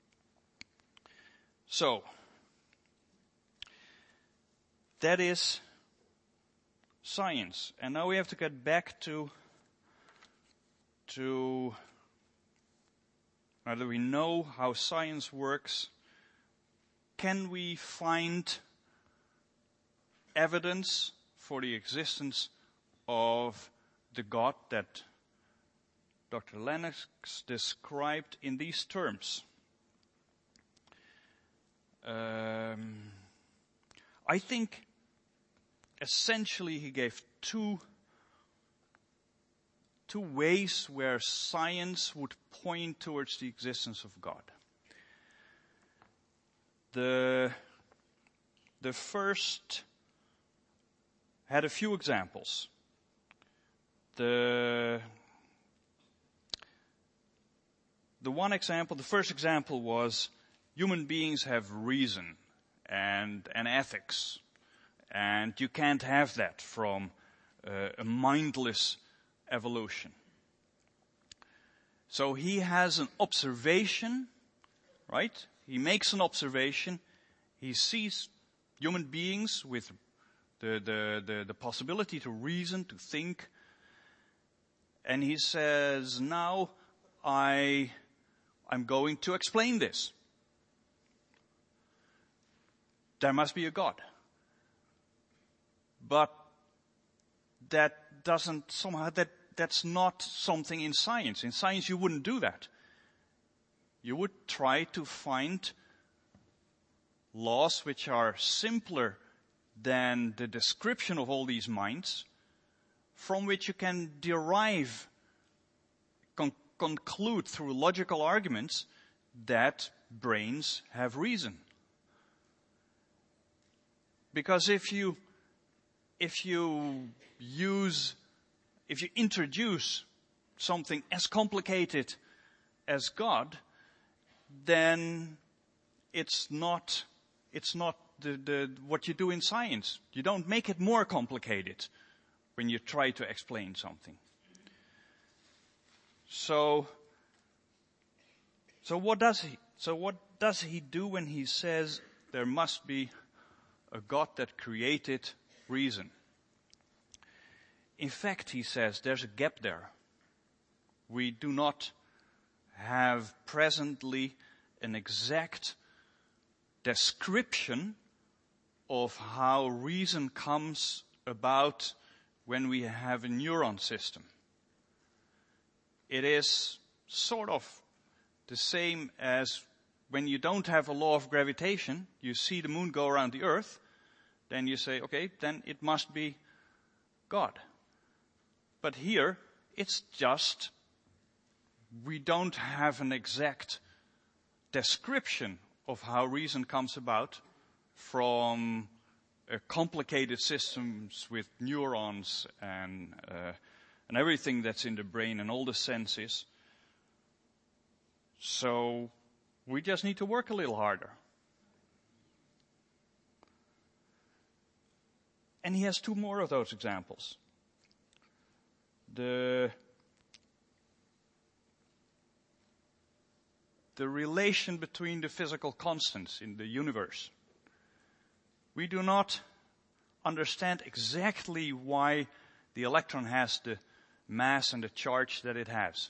So, that is science. And now we have to get back to, to now that we know how science works, can we find evidence for the existence of the God that Doctor Lennox described in these terms? Um, I think essentially he gave two, two ways where science would point towards the existence of God. The, the first had a few examples. The, the one example, the first example was human beings have reason and, and ethics. And you can't have that from uh, a mindless evolution. So he has an observation, right? He makes an observation. He sees human beings with the, the, the, the possibility to reason, to think. And he says, now I, I'm going to explain this. There must be a God. But that doesn't somehow, that, that's not something in science. In science you wouldn't do that. You would try to find laws which are simpler than the description of all these minds, from which you can derive, con- conclude through logical arguments that brains have reason. Because if you, if you use, if you introduce something as complicated as God, then it's not, it's not the, the, what you do in science. You don't make it more complicated when you try to explain something. So, so what does he, so what does he do when he says there must be a God that created reason? In fact, he says there's a gap there. We do not have presently an exact description of how reason comes about when we have a neuron system. It is sort of the same as when you don't have a law of gravitation, you see the moon go around the earth, then you say, okay, then it must be God. But here, it's just, we don't have an exact description of how reason comes about from uh, complicated systems with neurons and, uh, and everything that's in the brain and all the senses. So we just need to work a little harder. And he has two more of those examples. The, the relation between the physical constants in the universe. We do not understand exactly why the electron has the mass and the charge that it has.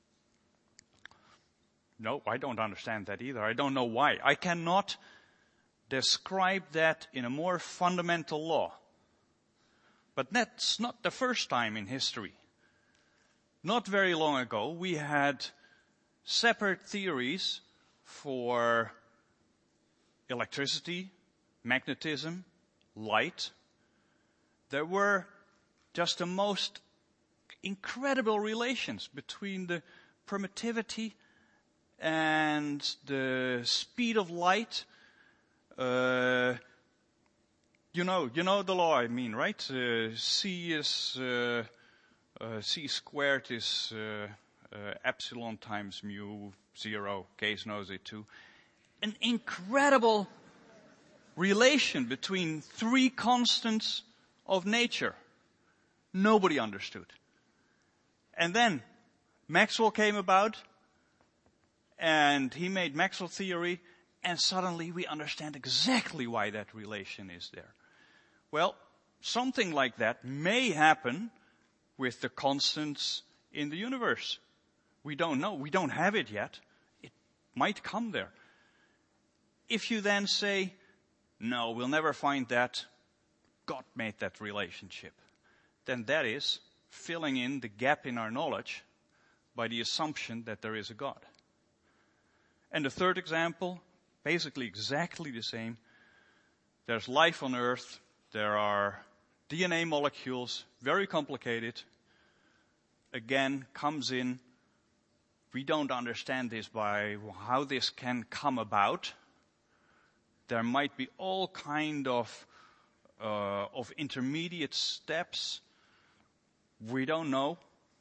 No, I don't understand that either. I don't know why. I cannot describe that in a more fundamental law. But that's not the first time in history. Not very long ago, we had separate theories for electricity, magnetism, light. There were just the most incredible relations between the permittivity and the speed of light. Uh, you know, you know the law I mean, right? Uh, C is, uh, uh, C squared is, uh, uh, epsilon times mu, zero. Case knows it too. An incredible relation between three constants of nature. Nobody understood. And then Maxwell came about, and he made Maxwell theory, and suddenly we understand exactly why that relation is there. Well, something like that may happen with the constants in the universe. We don't know. We don't have it yet. It might come there. If you then say, no, we'll never find that, God made that relationship, then that is filling in the gap in our knowledge by the assumption that there is a God. And the third example, basically exactly the same. There's life on Earth. There are D N A molecules, very complicated. Again, comes in. We don't understand this by how this can come about. There might be all kind of uh, of intermediate steps. We don't know.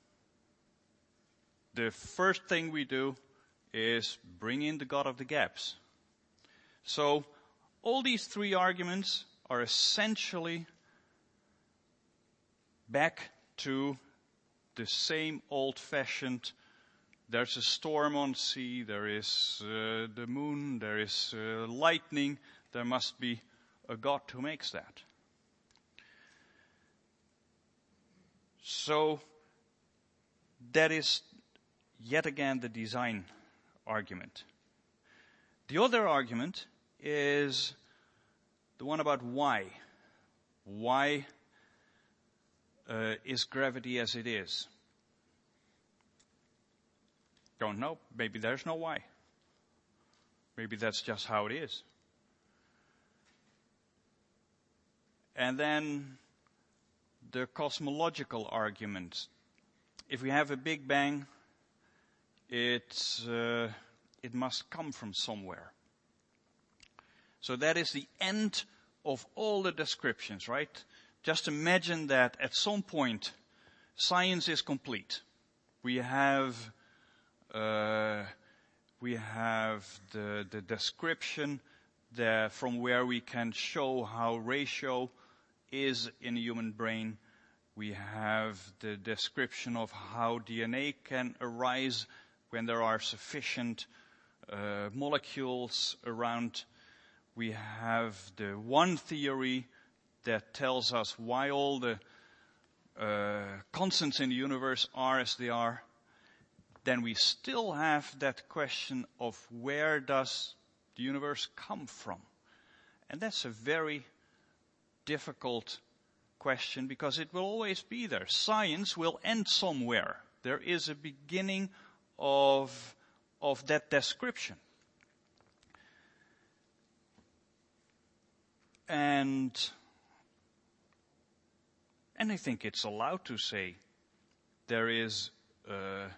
The first thing we do is bring in the God of the gaps. So all these three arguments are essentially back to the same old-fashioned, there's a storm on sea, there is uh, the moon, there is uh, lightning, there must be a God who makes that. So that is yet again the design argument. The other argument is the one about why. Why uh, is gravity as it is? Don't know. Maybe there's no why. Maybe that's just how it is. And then the cosmological argument. If we have a Big Bang, it's, uh, it must come from somewhere. So that is the end of all the descriptions, right? Just imagine that at some point science is complete. We have uh, we have the, the description that from where we can show how ratio is in the human brain. We have the description of how D N A can arise when there are sufficient uh, molecules around. We have the one theory that tells us why all the uh, constants in the universe are as they are. Then we still have that question of where does the universe come from? And that's a very difficult question because it will always be there. Science will end somewhere. There is a beginning of, of that description. And, and I think it's allowed to say there is uh,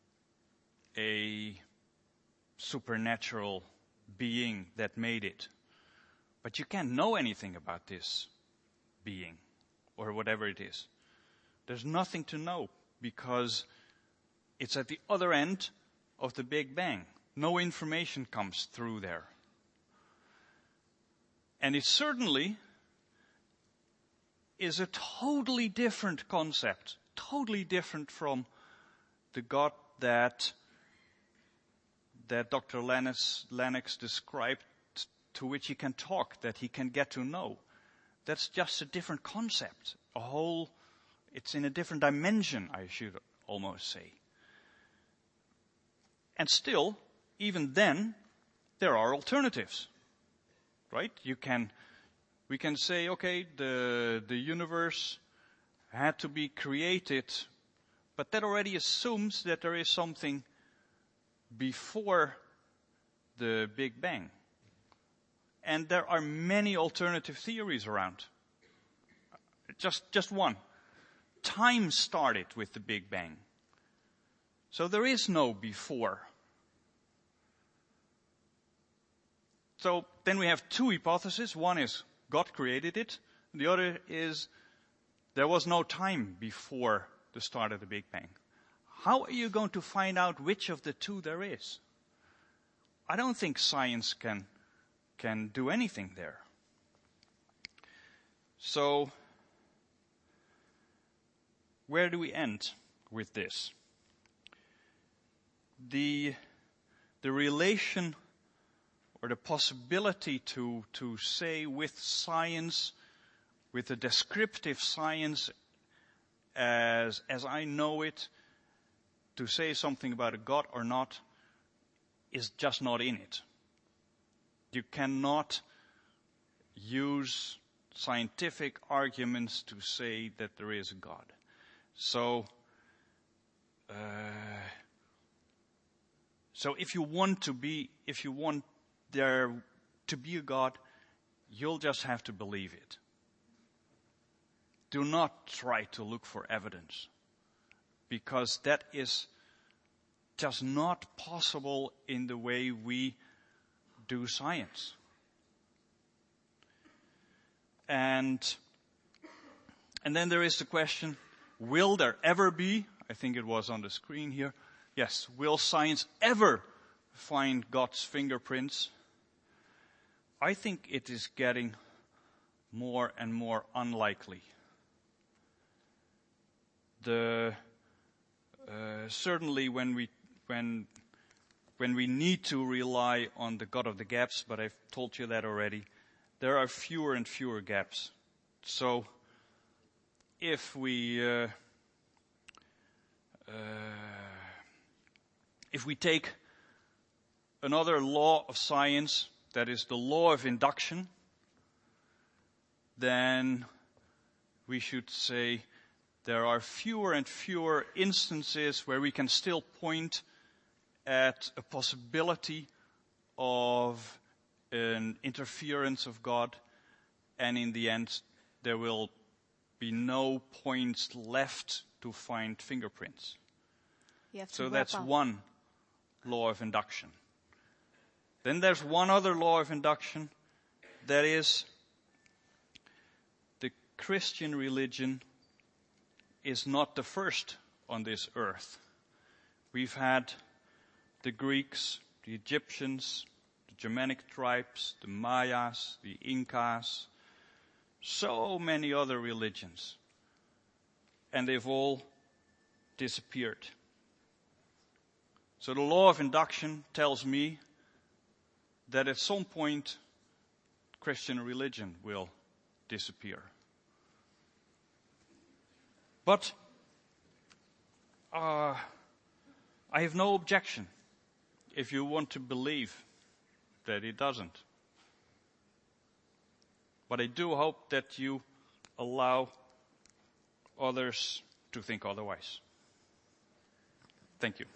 a supernatural being that made it. But you can't know anything about this being or whatever it is. There's nothing to know because it's at the other end of the Big Bang. No information comes through there. And it certainly is a totally different concept, totally different from the God that, that Doctor Lennox, Lennox described, to which he can talk, that he can get to know. That's just a different concept. A whole, it's in a different dimension, I should almost say. And still, even then, there are alternatives. Right? You can, we can say, okay, the, the universe had to be created, but that already assumes that there is something before the Big Bang. And there are many alternative theories around. Just, just one. Time started with the Big Bang. So there is no before. So then we have two hypotheses. One is God created it. The other is there was no time before the start of the Big Bang. How are you going to find out which of the two there is? I don't think science can, can do anything there. So, where do we end with this? The, the relation or the possibility to, to say with science, with the descriptive science as, as I know it, to say something about a God or not is just not in it. You cannot use scientific arguments to say that there is a God. So, uh, so if you want to be, if you want there to be a God, you'll just have to believe it. Do not try to look for evidence, because that is just not possible in the way we do science. And, and then there is the question, will there ever be, I think it was on the screen here, yes, will science ever find God's fingerprints? I think it is getting more and more unlikely. The, uh, certainly when we, when, when we need to rely on the God of the gaps, but I've told you that already, there are fewer and fewer gaps. So, if we, uh, uh, if we take another law of science, that is the law of induction, then we should say there are fewer and fewer instances where we can still point at a possibility of an interference of God, and in the end there will be no points left to find fingerprints. So that's one law of induction. Then there's one other law of induction, that is, the Christian religion is not the first on this earth. We've had the Greeks, the Egyptians, the Germanic tribes, the Mayas, the Incas, so many other religions. And they've all disappeared. So the law of induction tells me that at some point Christian religion will disappear. But uh, I have no objection if you want to believe that it doesn't. but I do hope that you allow others to think otherwise. Thank you.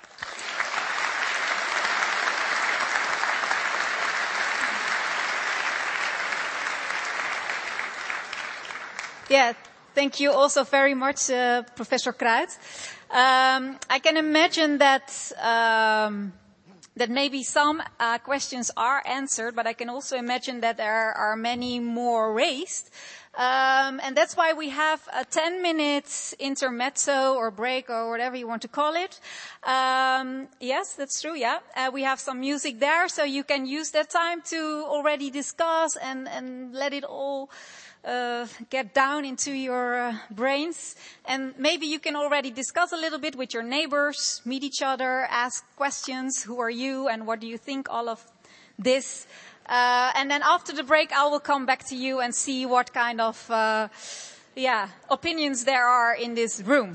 Yeah, thank you also very much, uh, Professor Kruid. Um, I can imagine that um, that maybe some uh, questions are answered, but I can also imagine that there are many more raised. Um, and that's why we have a ten minutes intermezzo or break or whatever you want to call it. Um, yes, that's true, yeah. Uh, we have some music there, so you can use that time to already discuss and, and let it all uh, get down into your uh, brains. And maybe you can already discuss a little bit with your neighbors, meet each other, ask questions. Who are you and what do you think all of this? Uh, and then after the break, I will come back to you and see what kind of, uh, yeah, opinions there are in this room.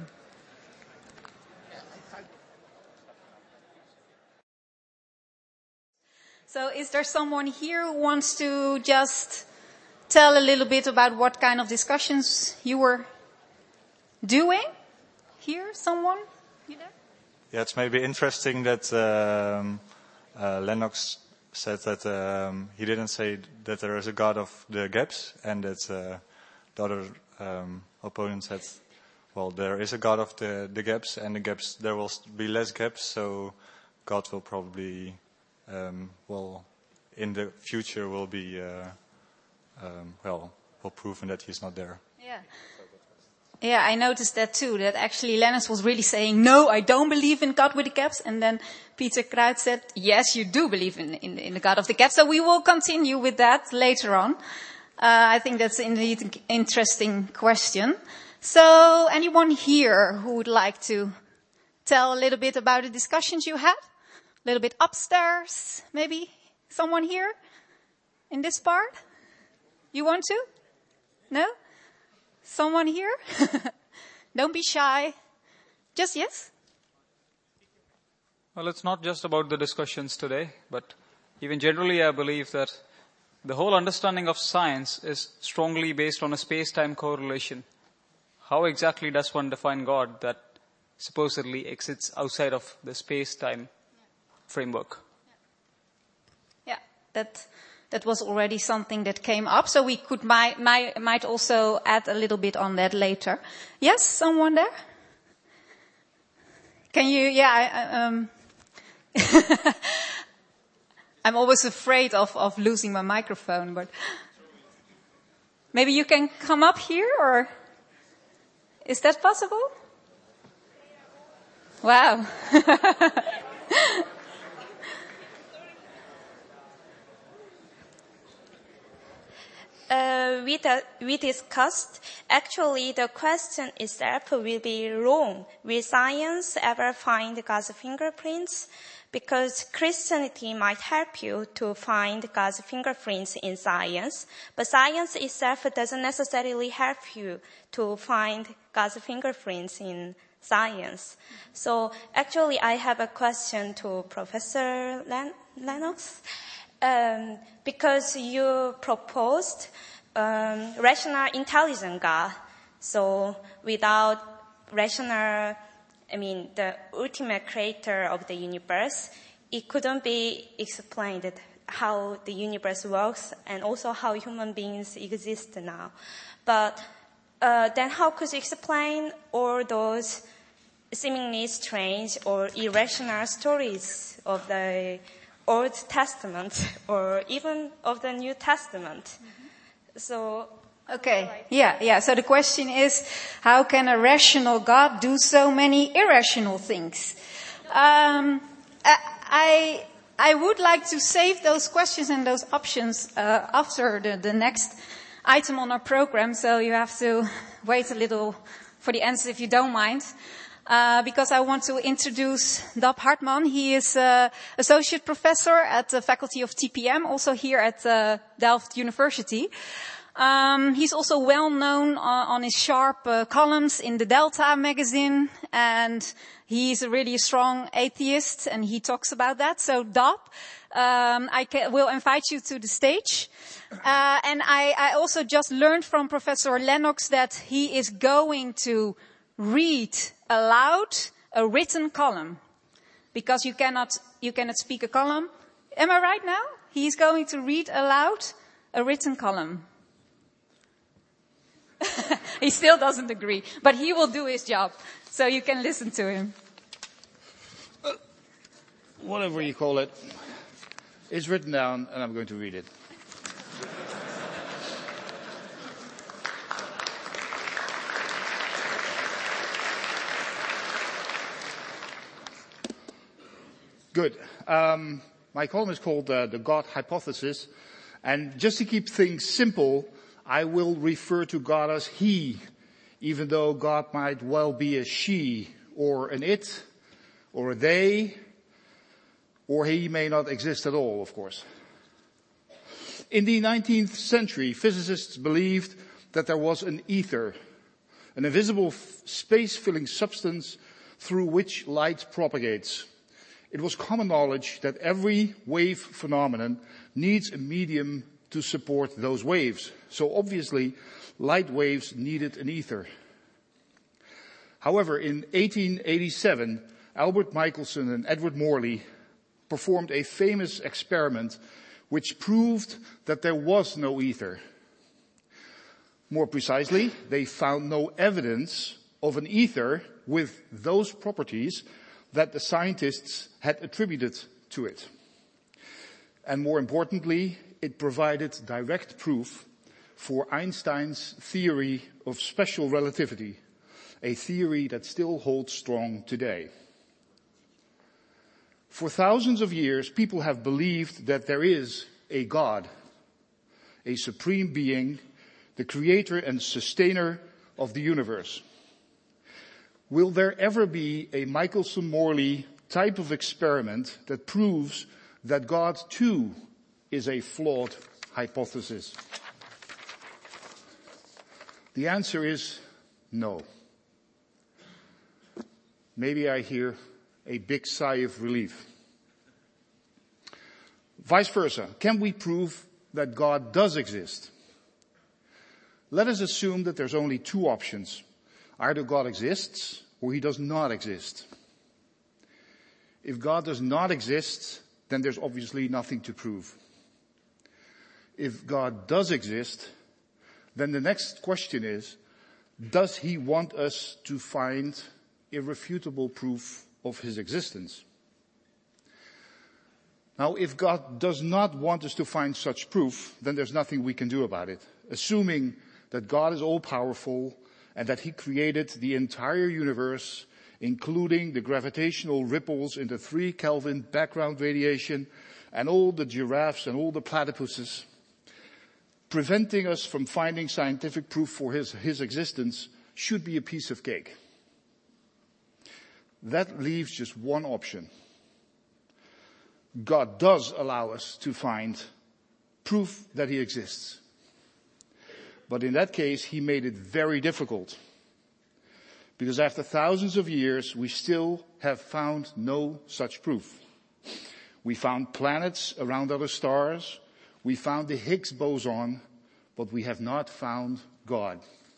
So is there someone here who wants to just tell a little bit about what kind of discussions you were doing? Here, someone? You there? Yeah, it's maybe interesting that um, uh, Lennox said that um, he didn't say that there is a God of the gaps, and that uh, the other um, opponent said, well, there is a God of the, the gaps, and the gaps, there will be less gaps, so God will probably, um, well, in the future will be, uh, um, well, will proven that he's not there. Yeah. Yeah, I noticed that too, that actually Lennox was really saying, no, I don't believe in God with the gaps. And then Peter Kruid said, yes, you do believe in, in, in the God of the gaps. So we will continue with that later on. Uh, I think that's indeed an interesting question. So anyone here who would like to tell a little bit about the discussions you had? A little bit upstairs, maybe? Someone here in this part? You want to? No? Someone here? Don't be shy. Just yes? Well, it's not just about the discussions today, but even generally I believe that the whole understanding of science is strongly based on a space-time correlation. How exactly does one define God that supposedly exits outside of the space-time framework? Yeah, that... That was already something that came up, so we could might, might, might also add a little bit on that later. Yes, someone there? Can you? Yeah, I, um, I'm always afraid of, of losing my microphone, but maybe you can come up here, or is that possible? Wow. Uh, we, uh, we discussed, actually the question itself will be wrong. Will science ever find God's fingerprints? Because Christianity might help you to find God's fingerprints in science, but science itself doesn't necessarily help you to find God's fingerprints in science. So actually I have a question to Professor Len- Lennox. Um, because you proposed um, rational intelligent God. So without rational, I mean, the ultimate creator of the universe, it couldn't be explained how the universe works and also how human beings exist now. But uh, then how could you explain all those seemingly strange or irrational stories of the Old Testament or even of the New Testament? Mm-hmm. So, okay, yeah, yeah. So the question is, how can a rational God do so many irrational things? Um, I I would like to save those questions and those options uh, after the, the next item on our program. So you have to wait a little for the answers if you don't mind. Uh, because I want to introduce Dab Hartman. He is uh, associate professor at the faculty of T P M, also here at uh, Delft University. Um, he's also well known on, on his sharp uh, columns in the Delta magazine, and he's a really strong atheist, and he talks about that. So Dab, um, I ca- will invite you to the stage. Uh, and I, I also just learned from Professor Lennox that he is going to read aloud a written column. Because you cannot, you cannot speak a column. Am I right now? He's going to read aloud a written column. He still doesn't agree, but he will do his job. So you can listen to him. Uh, whatever you call it, it's written down and I'm going to read it. Good. Um, my column is called uh, The God Hypothesis. And just to keep things simple, I will refer to God as He, even though God might well be a she, or an it, or a they, or He may not exist at all, of course. In the nineteenth century, physicists believed that there was an ether, an invisible f- space-filling substance through which light propagates. It was common knowledge that every wave phenomenon needs a medium to support those waves. So obviously, light waves needed an ether. However, in eighteen eighty-seven, Albert Michelson and Edward Morley performed a famous experiment which proved that there was no ether. More precisely, they found no evidence of an ether with those properties that the scientists had attributed to it. And more importantly, it provided direct proof for Einstein's theory of special relativity, a theory that still holds strong today. For thousands of years, people have believed that there is a God, a supreme being, the creator and sustainer of the universe. Will there ever be a Michelson-Morley type of experiment that proves that God too is a flawed hypothesis? The answer is no. Maybe I hear a big sigh of relief. Vice versa, can we prove that God does exist? Let us assume that there's only two options. Either God exists or He does not exist. If God does not exist, then there's obviously nothing to prove. If God does exist, then the next question is, does He want us to find irrefutable proof of His existence? Now, if God does not want us to find such proof, then there's nothing we can do about it. Assuming that God is all-powerful and that He created the entire universe, including the gravitational ripples in the three Kelvin background radiation and all the giraffes and all the platypuses, preventing us from finding scientific proof for his, his existence should be a piece of cake. That leaves just one option. God does allow us to find proof that He exists. But in that case, He made it very difficult. Because after thousands of years, we still have found no such proof. We found planets around other stars. We found the Higgs boson, but we have not found God.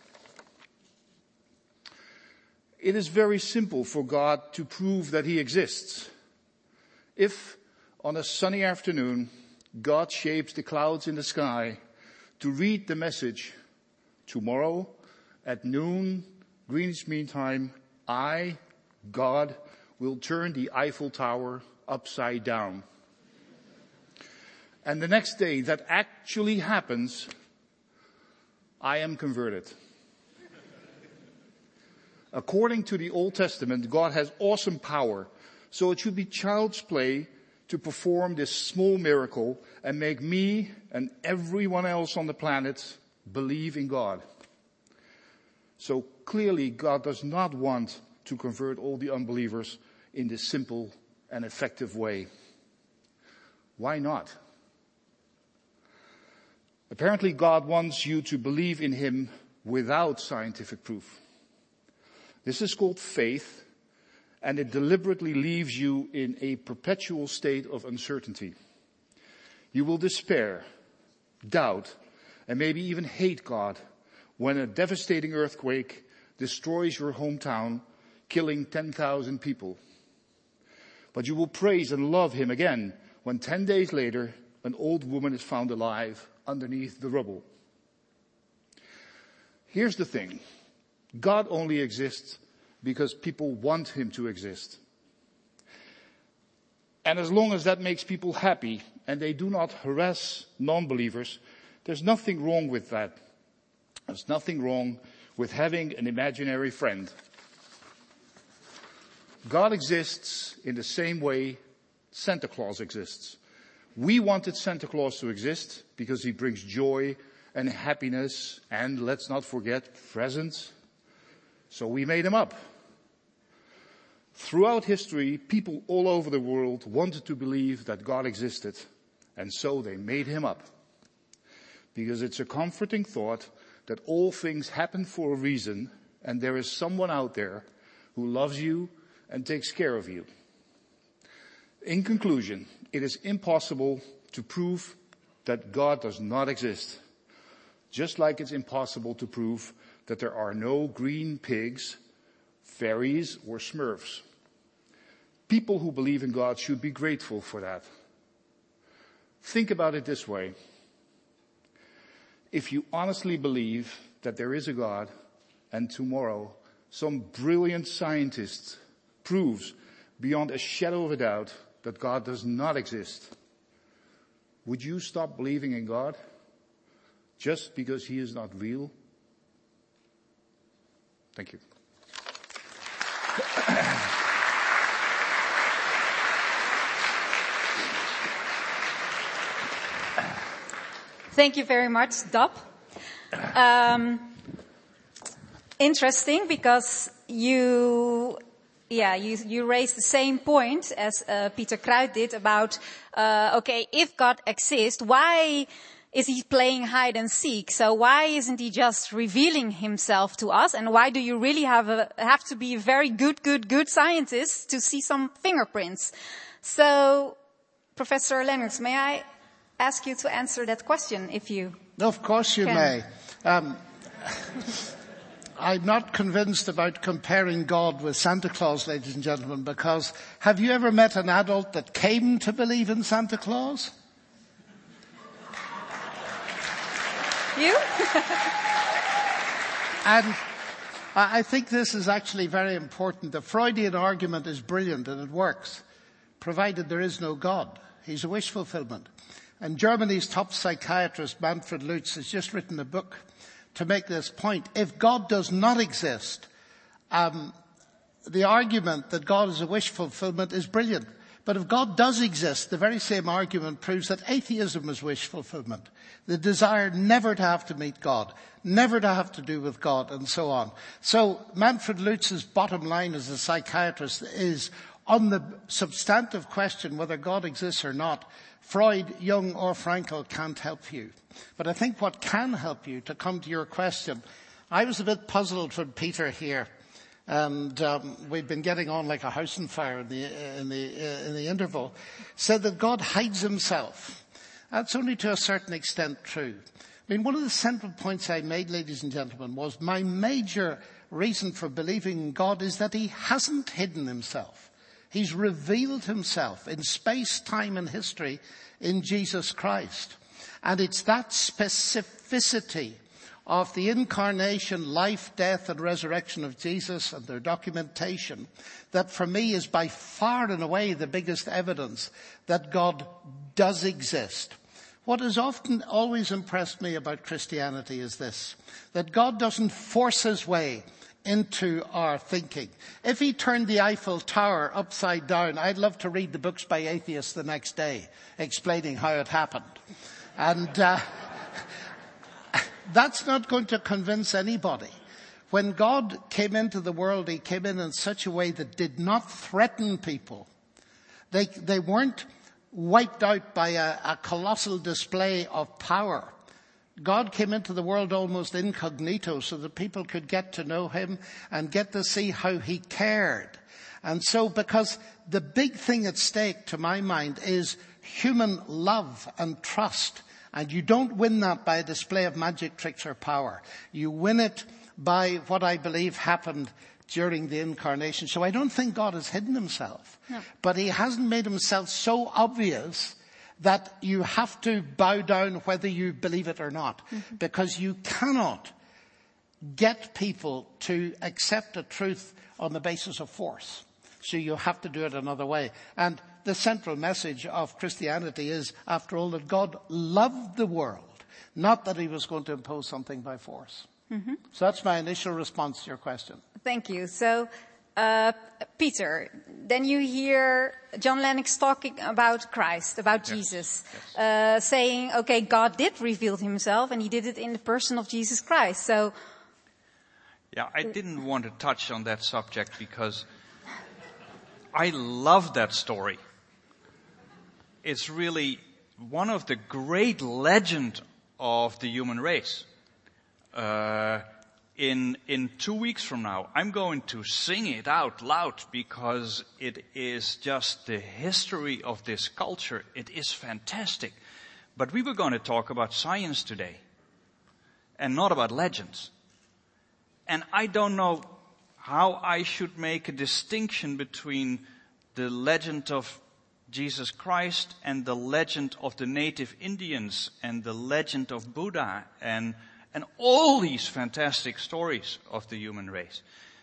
It is very simple for God to prove that He exists. If on a sunny afternoon, God shapes the clouds in the sky to read the message, tomorrow at noon, Greenwich Mean Time, I, God, will turn the Eiffel Tower upside down. And the next day that actually happens, I am converted. According to the Old Testament, God has awesome power, so it should be child's play to perform this small miracle and make me and everyone else on the planet believe in God. So clearly God does not want to convert all the unbelievers in this simple and effective way. Why not? Apparently God wants you to believe in Him without scientific proof. This is called faith, and it deliberately leaves you in a perpetual state of uncertainty. You will despair, doubt, and maybe even hate God when a devastating earthquake destroys your hometown, killing ten thousand people. But you will praise and love him again when ten days later an old woman is found alive underneath the rubble. Here's the thing. God only exists because people want him to exist. And as long as that makes people happy and they do not harass non-believers, there's nothing wrong with that. There's nothing wrong with having an imaginary friend. God exists in the same way Santa Claus exists. We wanted Santa Claus to exist because he brings joy and happiness and, let's not forget, presents. So we made him up. Throughout history, people all over the world wanted to believe that God existed, and so they made him up. Because it's a comforting thought that all things happen for a reason, and there is someone out there who loves you and takes care of you. In conclusion, it is impossible to prove that God does not exist, just like it's impossible to prove that there are no green pigs, fairies, or smurfs. People who believe in God should be grateful for that. Think about it this way. If you honestly believe that there is a God, and tomorrow some brilliant scientist proves beyond a shadow of a doubt that God does not exist, would you stop believing in God just because he is not real? Thank you. Thank you very much, Dab. Um, interesting, because you, yeah, you, you raised the same point as uh, Peter Kruid did about, uh, okay, if God exists, why is he playing hide and seek? So why isn't he just revealing himself to us? And why do you really have a, have to be a very good, good, good scientist to see some fingerprints? So, Professor Lennox, may I ask you to answer that question, if you Of course you can. may. Um, I'm not convinced about comparing God with Santa Claus, ladies and gentlemen, because have you ever met an adult that came to believe in Santa Claus? You? And I think this is actually very important. The Freudian argument is brilliant and it works, provided there is no God. He's a wish fulfillment. And Germany's top psychiatrist, Manfred Lutz, has just written a book to make this point. If God does not exist, um, the argument that God is a wish fulfillment is brilliant. But if God does exist, the very same argument proves that atheism is wish fulfillment. The desire never to have to meet God, never to have to do with God, and so on. So Manfred Lutz's bottom line as a psychiatrist is, on the substantive question whether God exists or not, Freud, Jung, or Frankl can't help you. But I think what can help you, to come to your question, I was a bit puzzled when Peter here, and um, we'd been getting on like a house on fire in the, in the, uh, in the interval, said that God hides himself. That's only to a certain extent true. I mean, one of the central points I made, ladies and gentlemen, was my major reason for believing in God is that he hasn't hidden himself. He's revealed himself in space, time, and history in Jesus Christ. And it's that specificity of the incarnation, life, death, and resurrection of Jesus and their documentation that for me is by far and away the biggest evidence that God does exist. What has often always impressed me about Christianity is this, that God doesn't force his way into our thinking. If he turned the Eiffel Tower upside down, I'd love to read the books by atheists the next day explaining how it happened. And uh, that's not going to convince anybody. When God came into the world, he came in in such a way that did not threaten people. They, they weren't wiped out by a, a colossal display of power. God came into the world almost incognito so that people could get to know him and get to see how he cared. And so, because the big thing at stake, to my mind, is human love and trust. And you don't win that by a display of magic tricks or power. You win it by what I believe happened during the incarnation. So I don't think God has hidden himself. No. But he hasn't made himself so obvious that you have to bow down whether you believe it or not. Mm-hmm. Because you cannot get people to accept a truth on the basis of force. So you have to do it another way. And the central message of Christianity is, after all, that God loved the world, not that he was going to impose something by force. Mm-hmm. So that's my initial response to your question. Thank you. So, uh, Peter, then you hear John Lennox talking about Christ, about yes. Jesus, yes. Uh, saying, okay, God did reveal himself, and he did it in the person of Jesus Christ. So, yeah, I didn't want to touch on that subject because I love that story. It's really one of the great legends of the human race. Uh, in, in two weeks from now, I'm going to sing it out loud because it is just the history of this culture. It is fantastic. But we were going to talk about science today and not about legends. And I don't know how I should make a distinction between the legend of Jesus Christ and the legend of the native Indians and the legend of Buddha and and all these fantastic stories of the human race.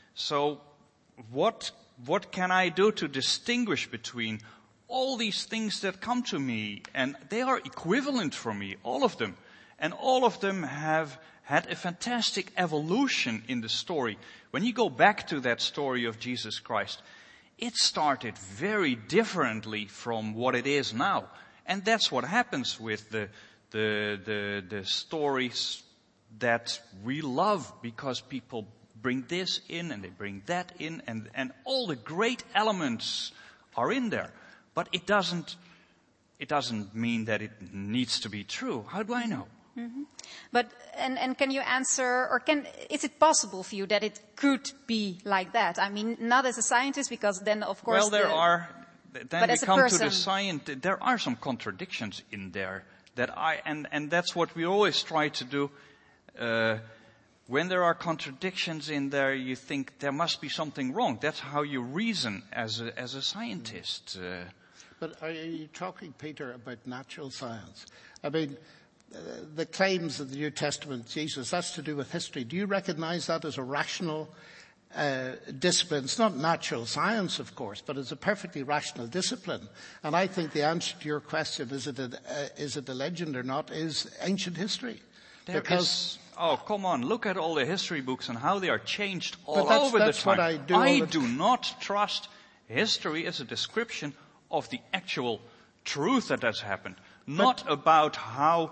So what what can I do to distinguish between all these things that come to me? And they are equivalent for me, all of them. And all of them have had a fantastic evolution in the story. When you go back to that story of Jesus Christ, it started very differently from what it is now. And that's what happens with the, the, the, the stories that we love, because people bring this in and they bring that in, and, and all the great elements are in there. But it doesn't, it doesn't mean that it needs to be true. How do I know? Mm-hmm. But, and, and can you answer, or can, is it possible for you that it could be like that? I mean, not as a scientist, because then of course... Well, there the, are, then but we as come a to the science, there are some contradictions in there that I, and, and that's what we always try to do. Uh, when there are contradictions in there, you think there must be something wrong. That's how you reason as a, as a scientist. Uh, but are you talking, Peter, about natural science? I mean, uh, the claims of the New Testament, Jesus, that's to do with history. Do you recognize that as a rational uh, discipline? It's not natural science, of course, but it's a perfectly rational discipline. And I think the answer to your question, is it a, uh, is it a legend or not, is ancient history. There because is, oh, come on, look at all the history books and how they are changed all that's, over that's the time. What I do, I do not trust history as a description of the actual truth that has happened. Not but, about how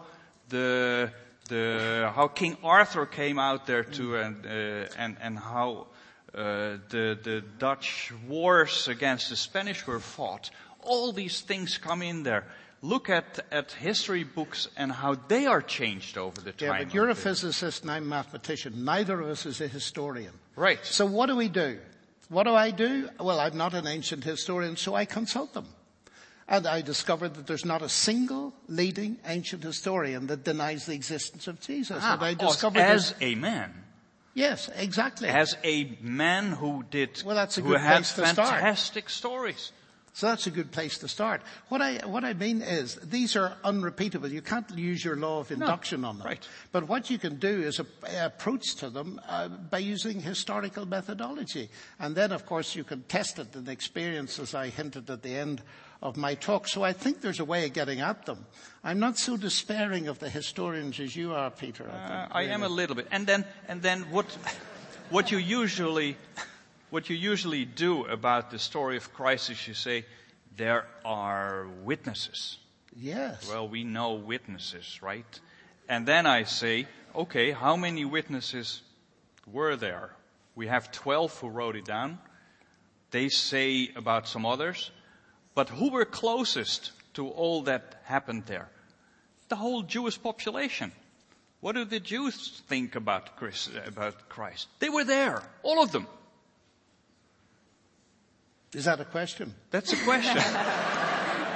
the, the, how King Arthur came out there to, and, uh, and, and how, uh, the, the Dutch wars against the Spanish were fought. All these things come in there. Look at, at history books and how they are changed over the time. Yeah, but you're a physicist and I'm a mathematician. Neither of us is a historian. Right. So what do we do? What do I do? Well, I'm not an ancient historian, so I consult them. And I discovered that there's not a single leading ancient historian that denies the existence of Jesus. Ah, and I discovered as a man. Yes, exactly. As a man who did, well, that's a who good had place to start. fantastic stories. So that's a good place to start. What I, what I mean is, these are unrepeatable. You can't use your law of induction no, on them. Right. But what you can do is a, a approach to them uh, by using historical methodology. And then, of course, you can test it in experience, as I hinted at the end of my talk. So I think there's a way of getting at them. I'm not so despairing of the historians as you are, Peter. I, think, uh, I really. am a little bit. And then, and then what, what you usually... What you usually do about the story of Christ is you say, there are witnesses. Yes. Well, we know witnesses, right? And then I say, okay, how many witnesses were there? We have twelve who wrote it down. They say about some others. But who were closest to all that happened there? The whole Jewish population. What do the Jews think about Christ? About Christ? They were there, all of them. Is that a question? That's a question.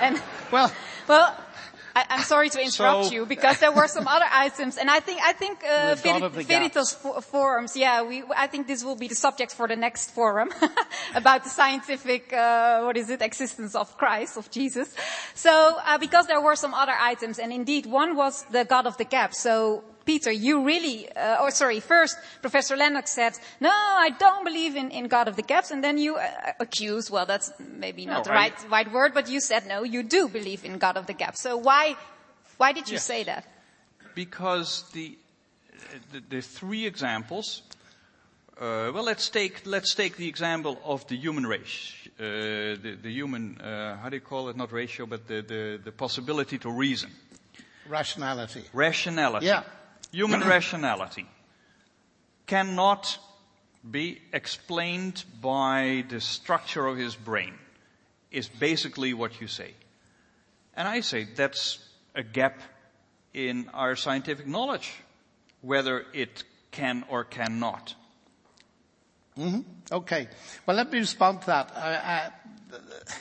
And well, well, I, I'm sorry to interrupt So- you because there were some other items, and I think I think uh, The God of the Veritas fo- forums. Yeah, we. I think this will be the subject for the next forum about the scientific, uh, what is it, existence of Christ, of Jesus. So uh, because there were some other items, and indeed one was the God of the gap. So Peter, you really, uh, or sorry, first Professor Lennox said, no, I don't believe in, in God of the gaps, and then you uh, accused, well, that's maybe not No, the I- right, right word, but you said, no, you do believe in God of the gaps. So why, why did you Yes. say that? Because the, the, the three examples, uh, well, let's take, let's take the example of the human race, uh, the, the human, uh, how do you call it, not ratio, but the, the, the possibility to reason. Rationality. Rationality. Yeah. Human rationality cannot be explained by the structure of his brain, is basically what you say. And I say that's a gap in our scientific knowledge, whether it can or cannot. Mm-hmm. Okay. Well, let me respond to that. Uh, uh,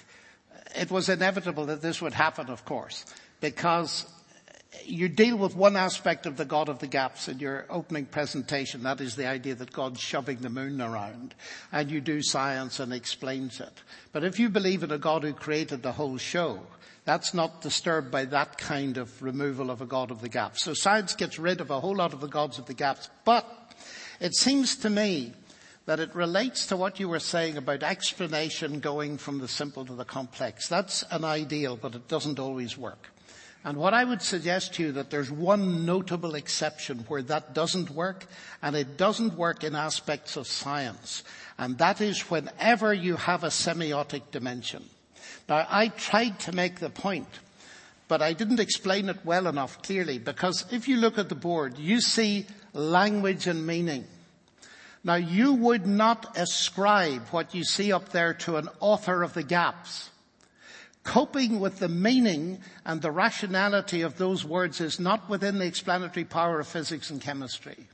it was inevitable that this would happen, of course, because you deal with one aspect of the God of the gaps in your opening presentation. That is the idea that God's shoving the moon around, and you do science and explains it. But if you believe in a God who created the whole show, that's not disturbed by that kind of removal of a God of the gaps. So science gets rid of a whole lot of the gods of the gaps. But it seems to me that it relates to what you were saying about explanation going from the simple to the complex. That's an ideal, but it doesn't always work. And what I would suggest to you that there's one notable exception where that doesn't work, and it doesn't work in aspects of science. And that is whenever you have a semiotic dimension. Now, I tried to make the point, but I didn't explain it well enough clearly, because if you look at the board, you see language and meaning. Now, you would not ascribe what you see up there to an author of the gaps. Coping with the meaning and the rationality of those words is not within the explanatory power of physics and chemistry.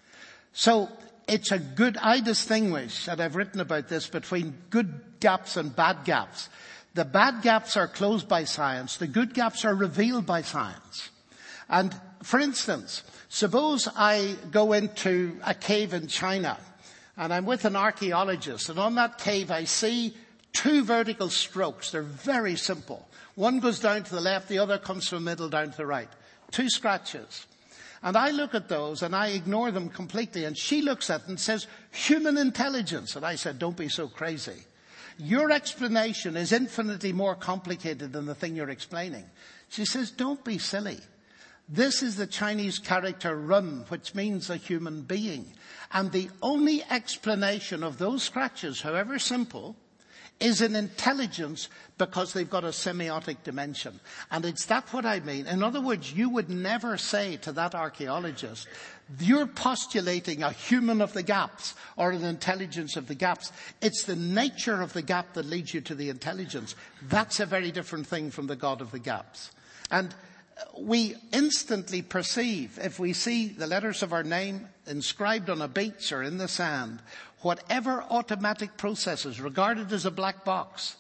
So it's a good, I distinguish, and I've written about this, between good gaps and bad gaps. The bad gaps are closed by science. The good gaps are revealed by science. And for instance, suppose I go into a cave in China and I'm with an archaeologist, and on that cave I see two vertical strokes. They're very simple. One goes down to the left, the other comes from the middle down to the right. Two scratches. And I look at those and I ignore them completely. And she looks at it and says, human intelligence. And I said, don't be so crazy. Your explanation is infinitely more complicated than the thing you're explaining. She says, don't be silly. This is the Chinese character run, which means a human being. And the only explanation of those scratches, however simple, is an intelligence because they've got a semiotic dimension. And it's that what I mean. In other words, you would never say to that archaeologist, you're postulating a human of the gaps or an intelligence of the gaps. It's the nature of the gap that leads you to the intelligence. That's a very different thing from the God of the gaps. And we instantly perceive, if we see the letters of our name inscribed on a beach or in the sand, whatever automatic processes regarded as a black box,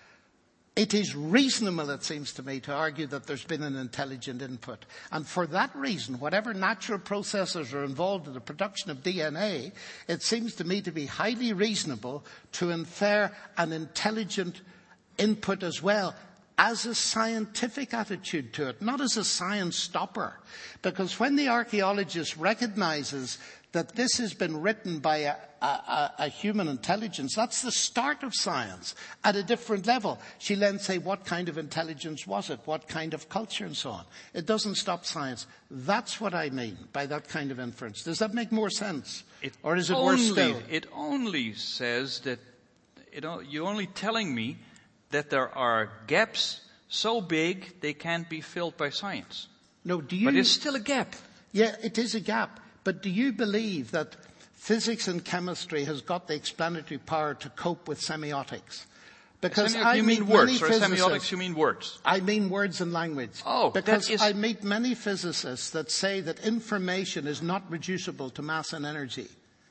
it is reasonable, it seems to me, to argue that there's been an intelligent input. And for that reason, whatever natural processes are involved in the production of D N A, it seems to me to be highly reasonable to infer an intelligent input as well, as a scientific attitude to it, not as a science stopper. Because when the archaeologist recognizes that this has been written by a, a, a human intelligence, that's the start of science at a different level. She'll then say, what kind of intelligence was it? What kind of culture and so on? It doesn't stop science. That's what I mean by that kind of inference. Does that make more sense? It or is it only, worse still? It only says that, you know, you're only telling me that there are gaps so big they can't be filled by science. No, do you? But it's still a gap. Yeah, it is a gap. But do you believe that physics and chemistry has got the explanatory power to cope with semiotics? Because Semiotic, I you meet mean words, many or physicists. semiotics you mean words? I mean words and language. Oh, because that is... I meet many physicists that say that information is not reducible to mass and energy.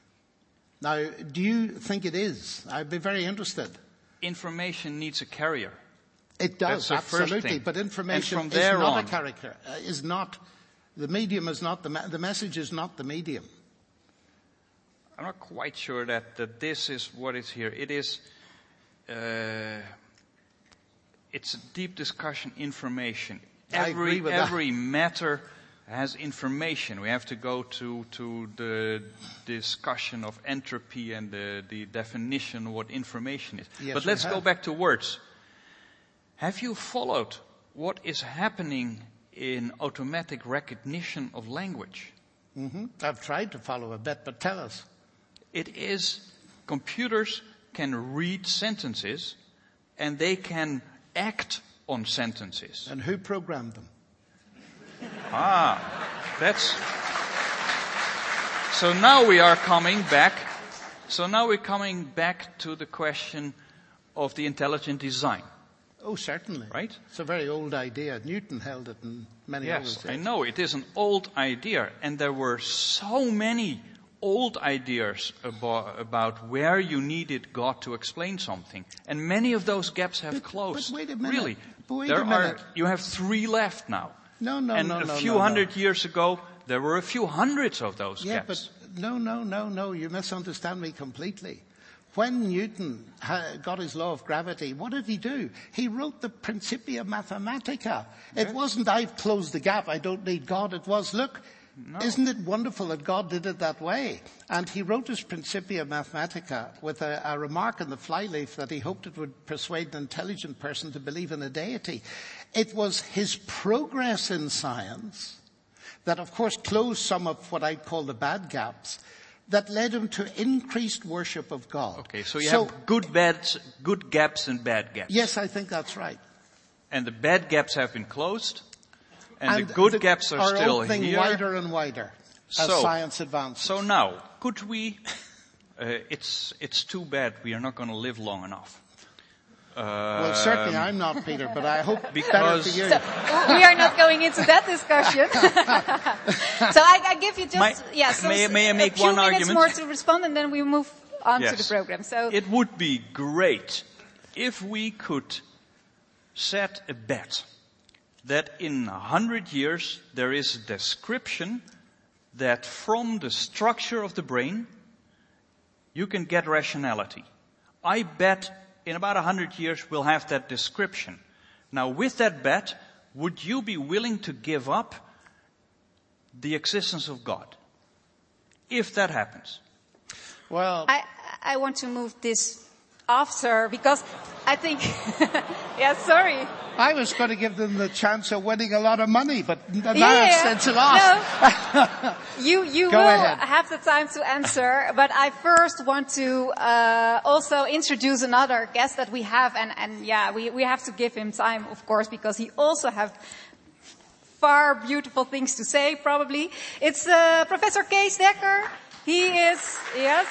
Now, do you think it is? I'd be very interested. Information needs a carrier. It does, That's the first absolutely. thing. But information And is from there not on- a character, uh, is not, the medium is not, the, me- the message is not the medium. I'm not quite sure that, that this is what is here. It is, uh, it's a deep discussion, information. I Every, agree with that. every matter has information. We have to go to, to the discussion of entropy and the, the definition of what information is. Yes, but we let's go have. back to words. Have you followed what is happening in automatic recognition of language? hmm I've tried to follow a bit, but tell us. It is, computers can read sentences and they can act on sentences. And who programmed them? Ah, that's, so now we are coming back, so now we're coming back to the question of the intelligent design. Oh, certainly. Right? It's a very old idea. Newton held it and many others Yes, did. I know, it is an old idea, and there were so many old ideas about, about where you needed God to explain something. And many of those gaps have But- closed. but wait a minute. Really. Wait there a minute. are, you have three left now. No, no, and no, a no, few no, no. hundred years ago, there were a few hundreds of those Yeah, gaps. but no, no, no, no. You misunderstand me completely. When Newton ha- got his law of gravity, what did he do? He wrote the Principia Mathematica. It wasn't, I've closed the gap, I don't need God. It was, look, No. isn't it wonderful that God did it that way? And he wrote his Principia Mathematica with a, a remark in the flyleaf that he hoped it would persuade an intelligent person to believe in a deity. It was his progress in science that, of course, closed some of what I'd call the bad gaps, that led him to increased worship of God. Okay, so you have good bad, good gaps and bad gaps. Yes, I think that's right. And the bad gaps have been closed, and, And the good the- gaps are, are still opening here. wider and wider as So- science advances. So now, could we, uh, it's, it's too bad we are not going to live long enough. well, certainly Um, I'm not, Peter, but I hope better because- for you. So we are not going into that discussion. So I, I give you just My- yeah, so may- may I a make few one minutes argument? more to respond, and then we move on to Yes. the program. So It would be great if we could set a bet that in a hundred years there is a description that from the structure of the brain you can get rationality. I bet in about a hundred years we'll have that description. Now with that bet, would you be willing to give up the existence of God? If that happens. Well, I, I want to move this after because I think, yeah, sorry. I was going to give them the chance of winning a lot of money, but now Yeah, it's, it's lost. no. You, you Go will ahead. have the time to answer, but I first want to uh, also introduce another guest that we have, and, and yeah, we, we have to give him time, of course, because he also has far beautiful things to say, probably. It's uh, Professor Kees Dekker. He is, yes.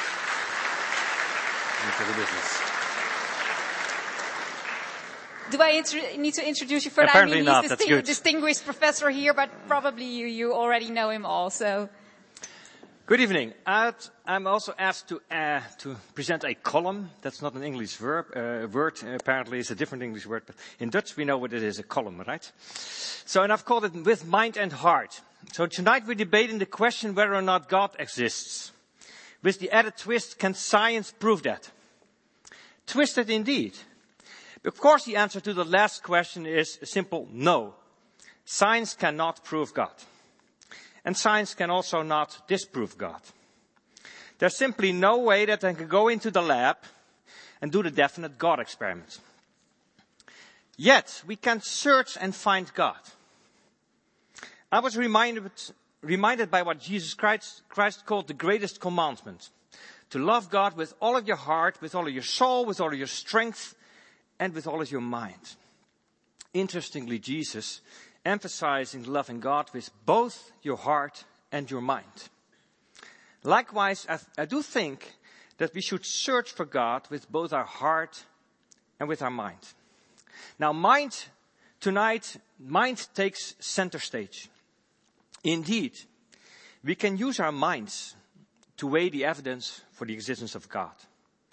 Do I intro- need to introduce you further? Apparently I mean, not, he's that's disting- good. distinguished professor here, but probably you, you already know him all, so. Good evening. Uh, I'm also asked to uh, to present a column. That's not an English verb, uh, word. Apparently, it's a different English word. But in Dutch, we know what it is, a column, right? So, and I've called it With Mind and Heart. So tonight we're debating the question whether or not God exists. With the added twist, can science prove that? Twisted indeed. Of course, the answer to the last question is a simple no. Science cannot prove God. And science can also not disprove God. There's simply no way that I can go into the lab and do the definite God experiment. Yet, we can search and find God. I was reminded, reminded by what Jesus Christ, Christ called the greatest commandment. To love God with all of your heart, with all of your soul, with all of your strength, and with all of your mind. Interestingly, Jesus emphasizing loving God with both your heart and your mind. Likewise, I, I do think that we should search for God with both our heart and with our mind. Now, mind, tonight, mind takes center stage. Indeed, we can use our minds to weigh the evidence for the existence of God.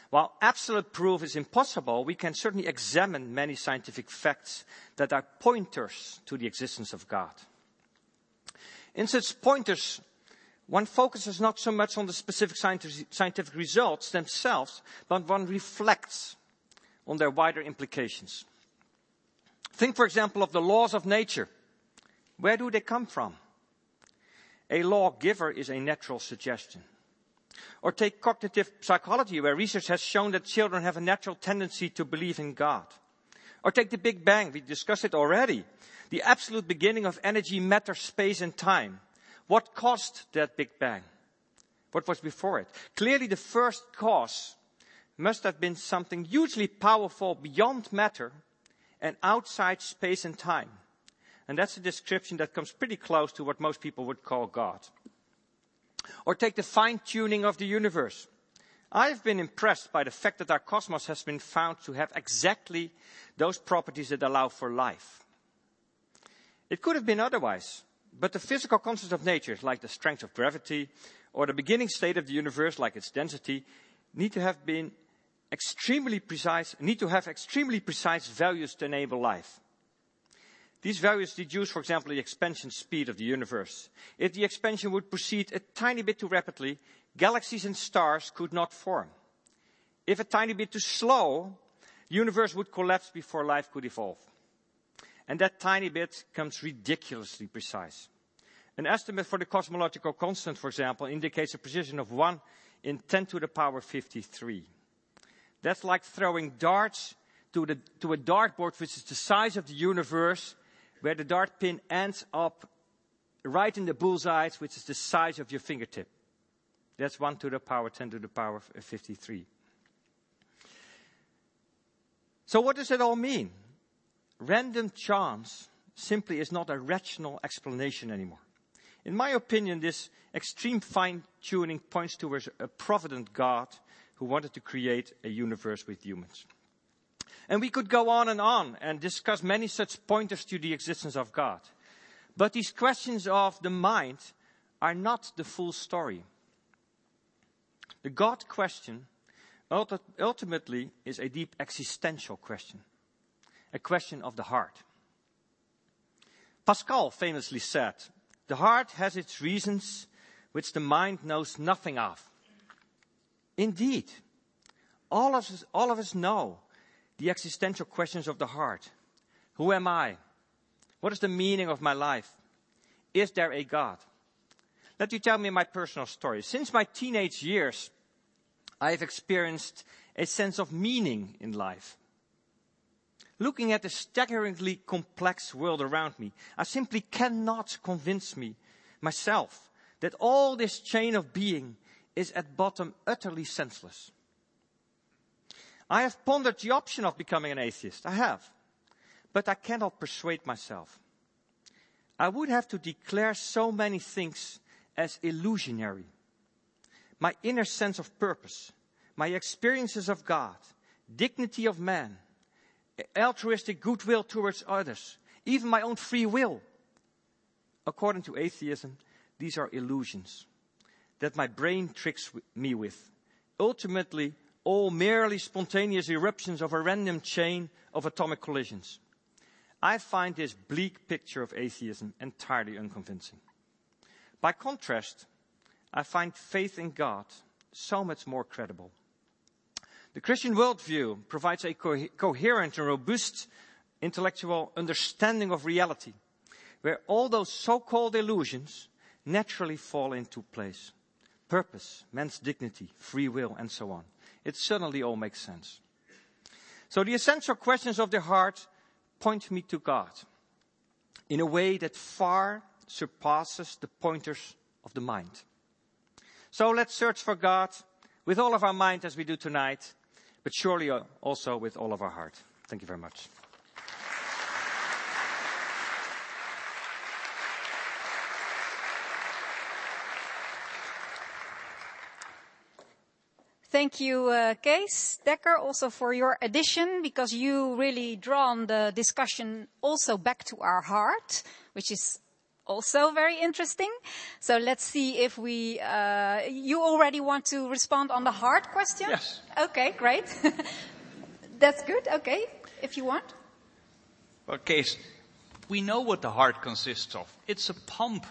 While absolute proof is impossible, we can certainly examine many scientific facts that are pointers to the existence of God. In such pointers, one focuses not so much on the specific scientific results themselves, but one reflects on their wider implications. Think, for example, of the laws of nature. Where do they come from? A lawgiver is a natural suggestion. Or take cognitive psychology, where research has shown that children have a natural tendency to believe in God. Or take the Big Bang, we discussed it already. The absolute beginning of energy, matter, space and time. What caused that Big Bang? What was before it? Clearly the first cause must have been something hugely powerful beyond matter and outside space and time. And that's a description that comes pretty close to what most people would call God. Or take the fine-tuning of the universe. I've been impressed by the fact that our cosmos has been found to have exactly those properties that allow for life. It could have been otherwise, but the physical constants of nature, like the strength of gravity, or the beginning state of the universe, like its density, need to have been extremely precise, need to have extremely precise values to enable life. These values deduce, for example, the expansion speed of the universe. If the expansion would proceed a tiny bit too rapidly, galaxies and stars could not form. If a tiny bit too slow, the universe would collapse before life could evolve. And that tiny bit comes ridiculously precise. An estimate for the cosmological constant, for example, indicates a precision of one in ten to the power fifty-three. That's like throwing darts to, the, to a dartboard which is the size of the universe, where the dart pin ends up right in the bullseye, which is the size of your fingertip. That's one to the power ten to the power fifty-three. So what does it all mean? Random chance simply is not a rational explanation anymore. In my opinion, this extreme fine-tuning points towards a provident God who wanted to create a universe with humans. And we could go on and on and discuss many such pointers to the existence of God. But these questions of the mind are not the full story. The God question ulti- ultimately is a deep existential question, a question of the heart. Pascal famously said, "The heart has its reasons which the mind knows nothing of." Indeed, all of us, all of us know the existential questions of the heart. Who am I? What is the meaning of my life? Is there a God? Let me tell me my personal story. Since my teenage years, I have experienced a sense of meaning in life. Looking at the staggeringly complex world around me, I simply cannot convince me, myself, that all this chain of being is at bottom utterly senseless. I have pondered the option of becoming an atheist. I have. But I cannot persuade myself. I would have to declare so many things as illusionary. My inner sense of purpose, my experiences of God, dignity of man, altruistic goodwill towards others, even my own free will. According to atheism, these are illusions that my brain tricks me with. Ultimately, all merely spontaneous eruptions of a random chain of atomic collisions. I find this bleak picture of atheism entirely unconvincing. By contrast, I find faith in God so much more credible. The Christian worldview provides a co- coherent and robust intellectual understanding of reality, where all those so-called illusions naturally fall into place. Purpose, man's dignity, free will, and so on. It suddenly all makes sense. So the essential questions of the heart point me to God in a way that far surpasses the pointers of the mind. So let's search for God with all of our mind as we do tonight, but surely also with all of our heart. Thank you very much. Thank you, uh, Kees Dekker, also for your addition, because you really drawn the discussion also back to our heart, which is also very interesting. So let's see if we, uh, you already want to respond on the heart question? Yes. Okay, great. That's good, okay, if you want. Okay, we know what the heart consists of. It's a pump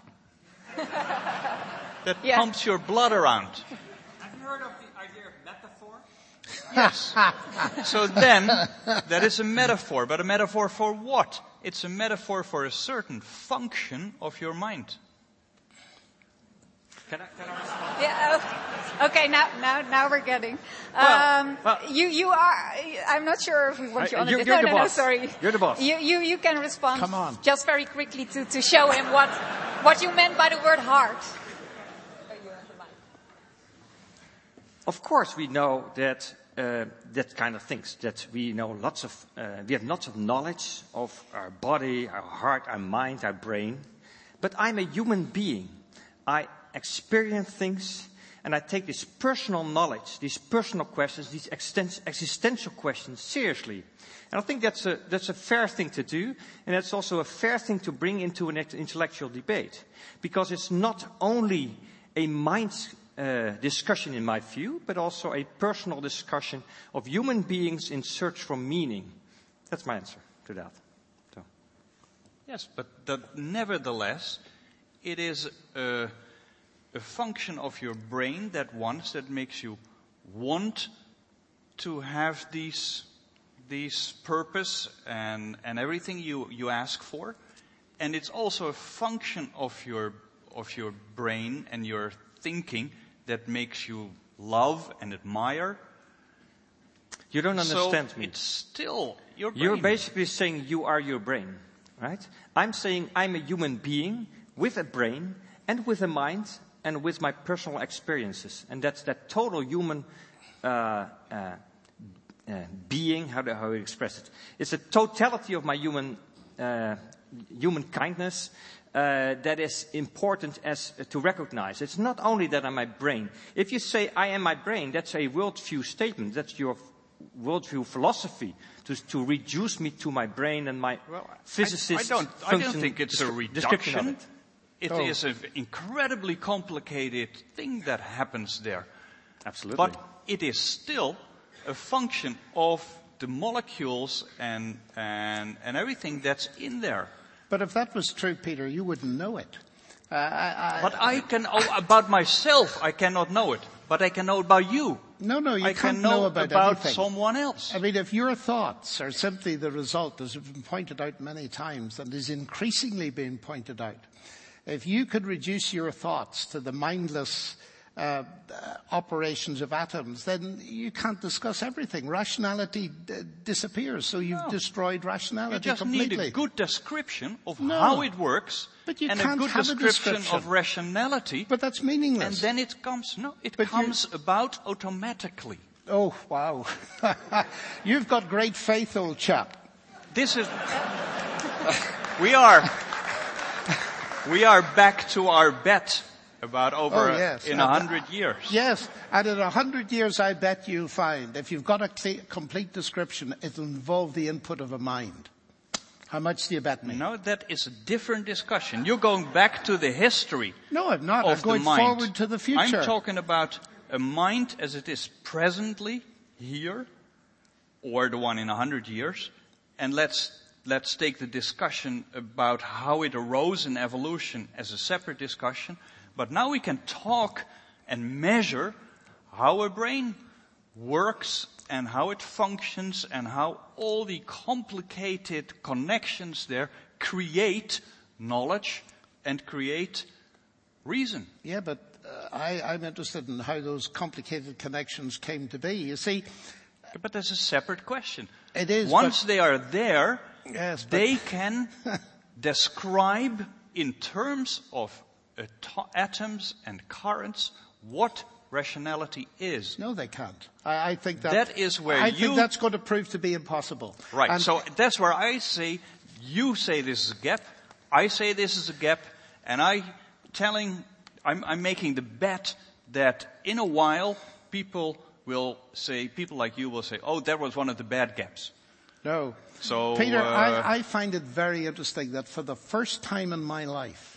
that Yeah. pumps your blood around. Have you heard of the idea of metaphor? Yes. So then, that is a metaphor, but a metaphor for what? It's a metaphor for a certain function of your mind. Can I, can I respond? Yeah. oh, Okay. Now, now, now we're getting. Well, Um, well- you, you are. I'm not sure if we want you Uh, on you- it. you're no, the no, no. boss. Sorry. You're the boss. You, you, you can respond. Come on. Just very quickly to, to show him what, what you meant by the word heart. Of course, we know that uh, that kind of things. That we know lots of, uh, we have lots of knowledge of our body, our heart, our mind, our brain. But I'm a human being. I experience things, and I take this personal knowledge, these personal questions, these existen- existential questions seriously. And I think that's a that's a fair thing to do, and that's also a fair thing to bring into an intellectual debate, because it's not only a mind Uh, discussion in my view, but also a personal discussion of human beings in search for meaning. That's my answer to that. So. Yes, but that, nevertheless, it is a, a function of your brain that wants, that makes you want to have these, these purpose and, and everything you, you ask for. And it's also a function of your, of your brain and your thinking that makes you love and admire. You don't understand so me. It's still your brain. You're basically saying you are your brain, right? I'm saying I'm a human being with a brain and with a mind and with my personal experiences. And that's that total human uh, uh, uh, being, how do how you express it. It's a totality of my human uh, human kindness, Uh, that is important as uh, to recognize. It's not only that I'm my brain. If you say I am my brain, that's a worldview statement. That's your f- worldview philosophy to, to reduce me to my brain and my Well, physicist I, I don't. I function don't think it's a descri- description of reduction. it. It Oh. is an incredibly complicated thing that happens there. Absolutely. But it is still a function of the molecules and and and everything that's in there. But if that was true, Peter, you wouldn't know it. Uh, I, I, But I can, oh, about myself, I cannot know it. But I can know about you. No, no, you I can't can know, know about, about anything. someone else. I mean, if your thoughts are simply the result, as has been pointed out many times, and is increasingly being pointed out, if you could reduce your thoughts to the mindless uh, uh, operations of atoms, then you can't discuss everything. Rationality d- disappears, so you've No. destroyed You rationality just completely. need a good description of No. how it works, But you and can't a good have a description, description. of rationality. But that's meaningless. And then it comes, no, it But you- comes about automatically. Oh, wow. You've got great faith, old chap. This is, we are, we are back to our bet about over Oh, yes. in a hundred years. Yes, and in a hundred years, I bet you'll find, if you've got a cle- complete description, it'll involve the input of a mind. How much do you bet me? No, that is a different discussion. You're going back to the history No, I'm not. of I'm going the mind. forward to the future. I'm talking about a mind as it is presently here, or the one in a hundred years, and let's let's take the discussion about how it arose in evolution as a separate discussion. But now we can talk and measure how a brain works and how it functions and how all the complicated connections there create knowledge and create reason. Yeah, but uh, I, I'm interested in how those complicated connections came to be. You see, But that's a separate question. it is. Once but, they are there, yes, but, they can describe in terms of ato- atoms and currents what rationality is. No, they can't. I, I think that, That is where I you- think that's going to prove to be impossible. Right, And so that's where I say, you say this is a gap, I say this is a gap, and I telling, I'm, I'm making the bet that in a while people will say, people like you will say, oh, that was one of the bad gaps. No. So, Peter, uh, I, I find it very interesting that for the first time in my life,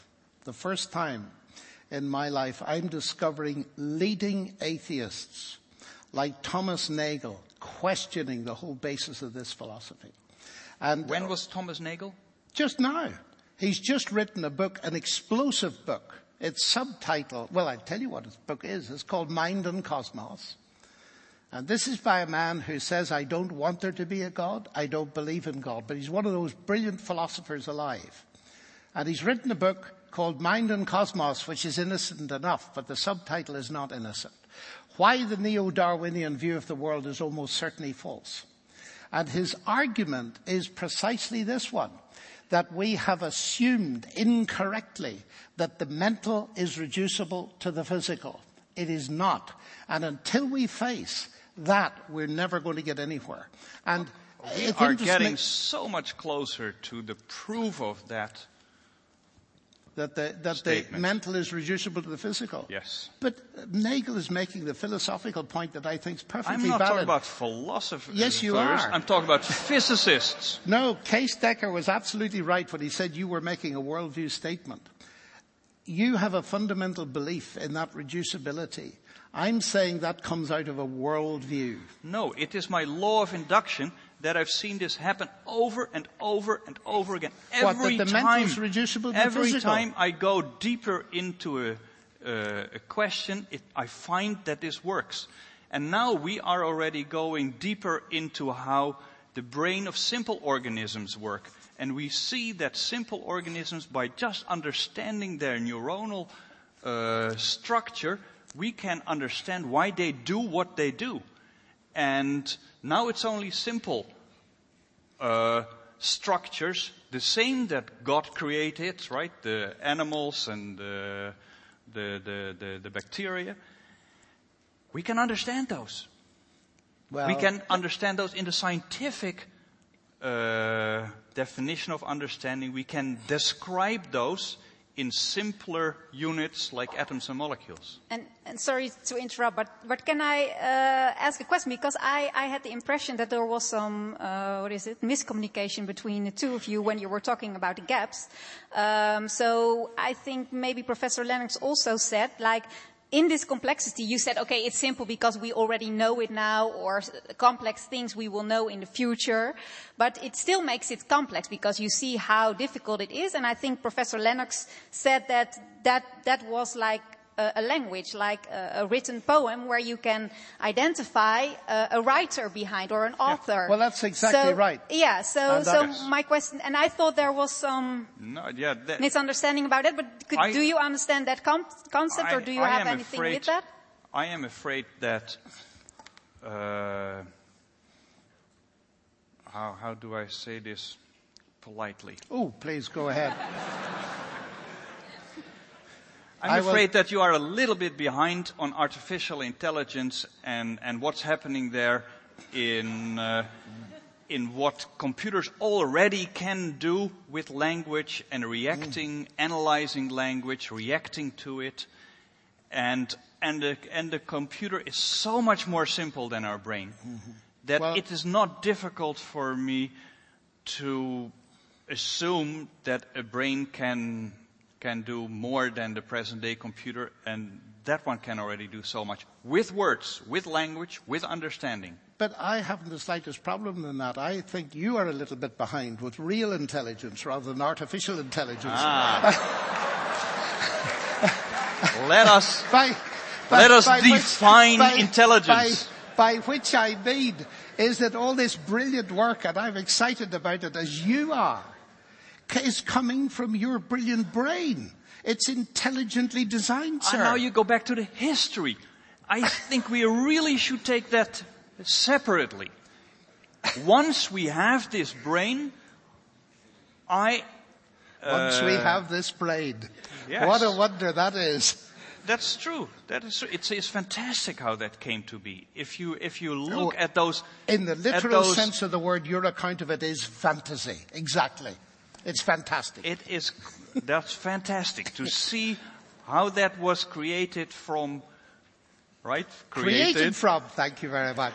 the first time in my life, I'm discovering leading atheists like Thomas Nagel questioning the whole basis of this philosophy. And when was Thomas Nagel? Just now. He's just written a book, an explosive book. It's subtitled, well, I'll tell you what his book is. It's called Mind and Cosmos. And this is by a man who says, I don't want there to be a God. I don't believe in God. But he's one of those brilliant philosophers alive. And he's written a book called Mind and Cosmos, which is innocent enough, but the subtitle is not innocent. Why the neo-Darwinian view of the world is almost certainly false. And his argument is precisely this one, that we have assumed incorrectly that the mental is reducible to the physical. It is not. And until we face that, we're never going to get anywhere. And we it are getting me, so much closer to the proof of that. That the, that the mental is reducible to the physical. Yes. But Nagel is making the philosophical point that I think is perfectly valid. I'm not valid. talking about philosophers. Yes, you are. I'm talking about physicists. No, Case Decker was absolutely right when he said you were making a worldview statement. You have a fundamental belief in that reducibility. I'm saying that comes out of a worldview. No, it is my law of induction that I've seen this happen over and over and over again. Every what, that the time, mental is reducible to every physical? time I go deeper into a, uh, a question, it, I find that this works. And now we are already going deeper into how the brain of simple organisms work. And we see that simple organisms, by just understanding their neuronal uh, structure, we can understand why they do what they do. And now it's only simple uh, structures, the same that God created, right? The animals and the, the, the, the, the bacteria. We can understand those. Well, we can understand those in the scientific uh, definition of understanding. We can describe those in simpler units like atoms and molecules. And, and sorry to interrupt, but, but can I uh, ask a question? Because I, I had the impression that there was some, uh, what is it, miscommunication between the two of you when you were talking about the gaps. Um, so I think maybe Professor Lennox also said, like, in this complexity, you said, okay, it's simple because we already know it now, or complex things we will know in the future. But it still makes it complex because you see how difficult it is. And I think Professor Lennox said that that, that was like a, a language, like a, a written poem where you can identify a, a writer behind or an author. Yeah. Well, that's exactly so, right. Yeah, so, and so yes. my question, and I thought there was some no, yeah, that, misunderstanding about it, but could, I, do you understand that com- concept I, or do you I have anything afraid, with that? I am afraid that, uh, how, how do I say this politely? Oh, please go ahead. I'm I afraid will... that you are a little bit behind on artificial intelligence and, and what's happening there in, uh, in what computers already can do with language and reacting, mm. analyzing language, reacting to it. And, and, the, and the computer is so much more simple than our brain mm-hmm. that well, it is not difficult for me to assume that a brain can can do more than the present-day computer, and that one can already do so much. With words, with language, with understanding. But I haven't the slightest problem in that. I think you are a little bit behind with real intelligence rather than artificial intelligence. Ah. let us, by, by, let us by define which, by, intelligence. By, by which I mean is that all this brilliant work, and I'm excited about it as you are, is coming from your brilliant brain. It's intelligently designed, sir. And now you go back to the history. I think we really should take that separately. Once we have this brain, I... Uh, Once we have this brain. Yes. What a wonder that is. That's true. That is true. It's, it's fantastic how that came to be. If you, if you look oh, at those... In the literal those, sense of the word, your account of it is fantasy. Exactly. It's fantastic. It is, that's fantastic to see how that was created from, right? Created, created from, thank you very much.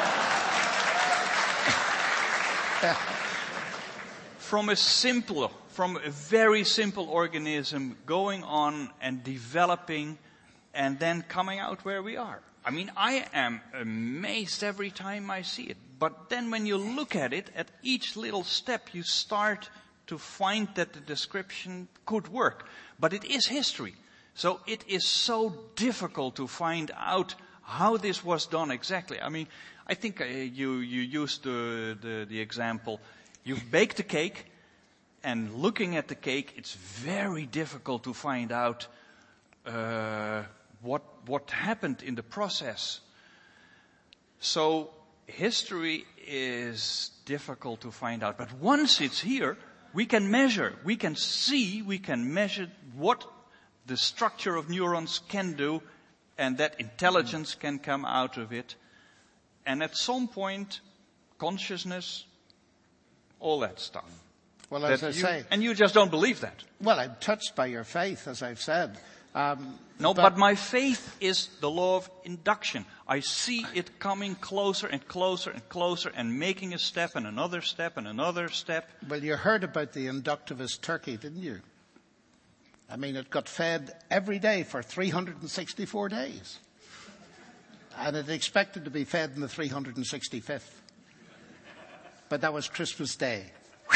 From a simpler, from a very simple organism going on and developing and then coming out where we are. I mean, I am amazed every time I see it. But then when you look at it, at each little step, you start to find that the description could work. But it is history. So it is so difficult to find out how this was done exactly. I mean, I think uh, you, you used the, the, the example. You've baked a cake, and looking at the cake, it's very difficult to find out uh, what, what happened in the process. So history is difficult to find out. But once it's here, we can measure, we can see, we can measure what the structure of neurons can do, and that intelligence can come out of it. And at some point, consciousness, all that stuff. Well, as I you, say... And you just don't believe that. Well, I'm touched by your faith, as I've said. Um, no, but, but my faith is the law of induction. I see it coming closer and closer and closer and making a step and another step and another step. Well, you heard about the inductivist turkey, didn't you? I mean, it got fed every day for three hundred sixty-four days. And it expected to be fed in the three hundred sixty-fifth. But that was Christmas Day.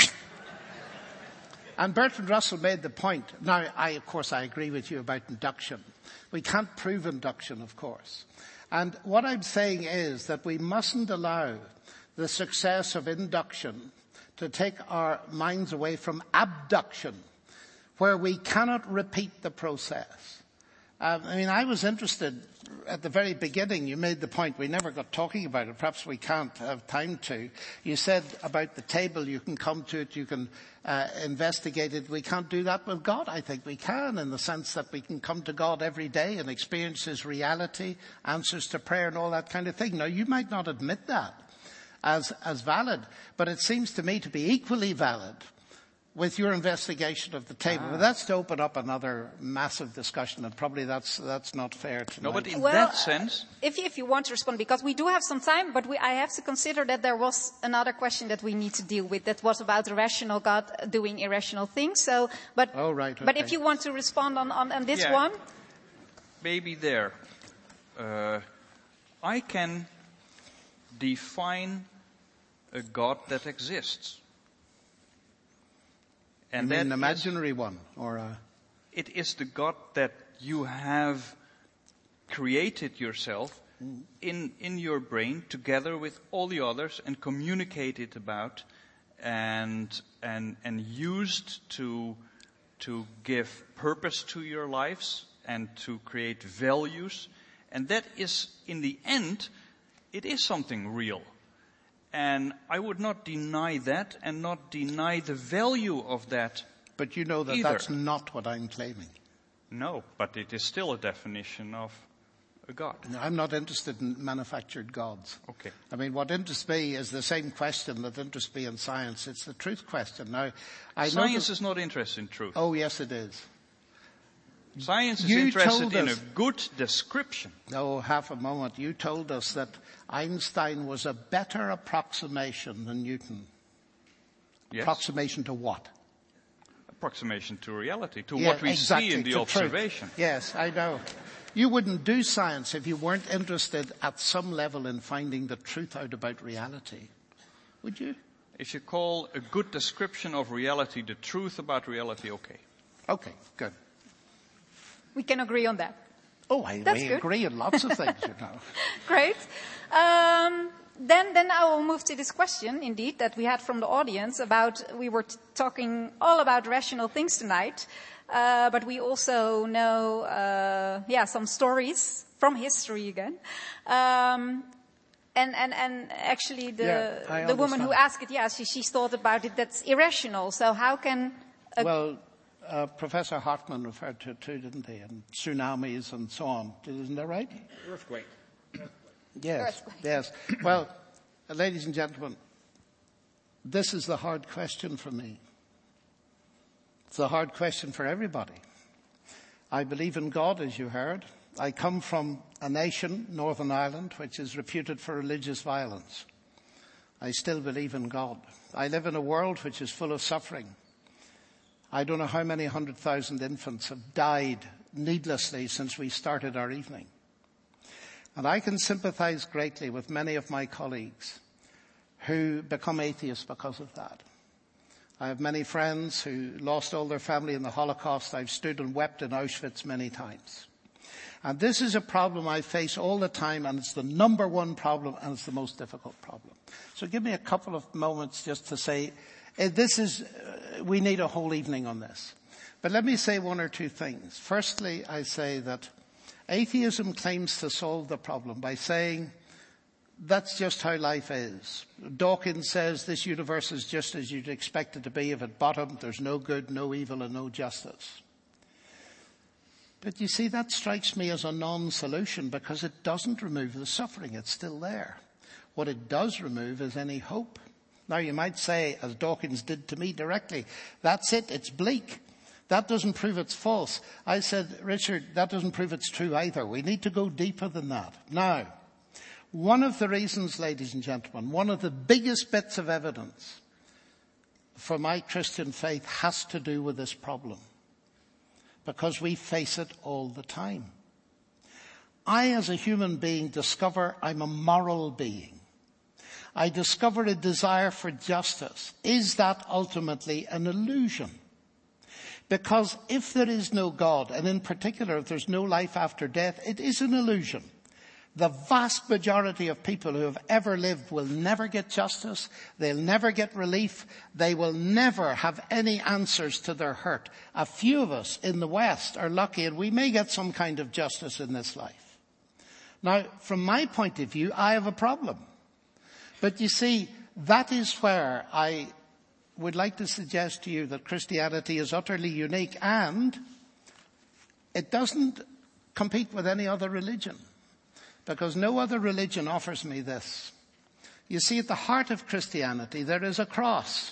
And Bertrand Russell made the point. Now, I, of course, I agree with you about induction. We can't prove induction, of course. And what I'm saying is that we mustn't allow the success of induction to take our minds away from abduction, where we cannot repeat the process. Um, I mean, I was interested at the very beginning. You made the point, we never got talking about it. Perhaps we can't have time to. You said about the table, you can come to it, you can uh, investigate it. We can't do that with God. I think we can, in the sense that we can come to God every day and experience His reality, answers to prayer and all that kind of thing. Now, you might not admit that as, as valid, but it seems to me to be equally valid with your investigation of the table. Ah. But that's to open up another massive discussion, and probably that's that's not fair tonight. No, but in well, that sense... Uh, if, if you want to respond, because we do have some time, but we, I have to consider that there was another question that we need to deal with that was about the rational God doing irrational things. So, but, oh, right, okay. but if you want to respond on, on, on this yeah, one... Maybe there. Uh, I can define a God that exists. And you mean an imaginary is, one, or a... It is the God that you have created yourself mm. in in your brain together with all the others and communicated about and and and used to to give purpose to your lives and to create values, and that is in the end, it is something real. And I would not deny that and not deny the value of that. But you know that either. That's not what I'm claiming. No, but it is still a definition of a God. No, I'm not interested in manufactured gods. Okay. I mean, what interests me is the same question that interests me in science. It's the truth question. Now, I Science know is not interested in truth. Oh, yes, it is. Science is you interested in us, a good description. No, half a moment. You told us that Einstein was a better approximation than Newton. Yes. Approximation to what? Approximation to reality, to yeah, what we exactly, see in the observation. Truth. Yes, I know. You wouldn't do science if you weren't interested at some level in finding the truth out about reality. Would you? If you call a good description of reality the truth about reality, okay. Okay, good. We can agree on that. Oh, I That's we good. agree on lots of things, you know. Great. Um, then, then I will move to this question, indeed, that we had from the audience about, we were t- talking all about rational things tonight, uh, but we also know, uh, yeah, some stories from history again. Um, and, and, and actually the, yeah, the woman who asked it, yeah, she, she's thought about it, that's irrational. So how can... A well, Uh, Professor Hartman referred to it too, didn't he? And tsunamis and so on. Isn't that right? Earthquake. Yes, Earthquake. yes. Well, uh, ladies and gentlemen, this is the hard question for me. It's a hard question for everybody. I believe in God, as you heard. I come from a nation, Northern Ireland, which is reputed for religious violence. I still believe in God. I live in a world which is full of suffering. I don't know how many hundred thousand infants have died needlessly since we started our evening. And I can sympathize greatly with many of my colleagues who become atheists because of that. I have many friends who lost all their family in the Holocaust. I've stood and wept in Auschwitz many times. And this is a problem I face all the time, and it's the number one problem, and it's the most difficult problem. So give me a couple of moments just to say, uh, this is, uh, we need a whole evening on this. But let me say one or two things. Firstly, I say that atheism claims to solve the problem by saying, that's just how life is. Dawkins says this universe is just as you'd expect it to be. If at bottom there's no good, no evil, and no justice. But you see, that strikes me as a non-solution because it doesn't remove the suffering. It's still there. What it does remove is any hope. Now you might say, as Dawkins did to me directly, that's it, it's bleak. That doesn't prove it's false. I said, Richard, that doesn't prove it's true either. We need to go deeper than that. Now, one of the reasons, ladies and gentlemen, one of the biggest bits of evidence for my Christian faith has to do with this problem. Because we face it all the time. I, as a human being, discover I'm a moral being. I discover a desire for justice. Is that ultimately an illusion? Because if there is no God, and in particular if there's no life after death, it is an illusion. The vast majority of people who have ever lived will never get justice. They'll never get relief. They will never have any answers to their hurt. A few of us in the West are lucky, and we may get some kind of justice in this life. Now, from my point of view, I have a problem. But you see, that is where I would like to suggest to you that Christianity is utterly unique, and it doesn't compete with any other religion. Because no other religion offers me this. You see, at the heart of Christianity, there is a cross.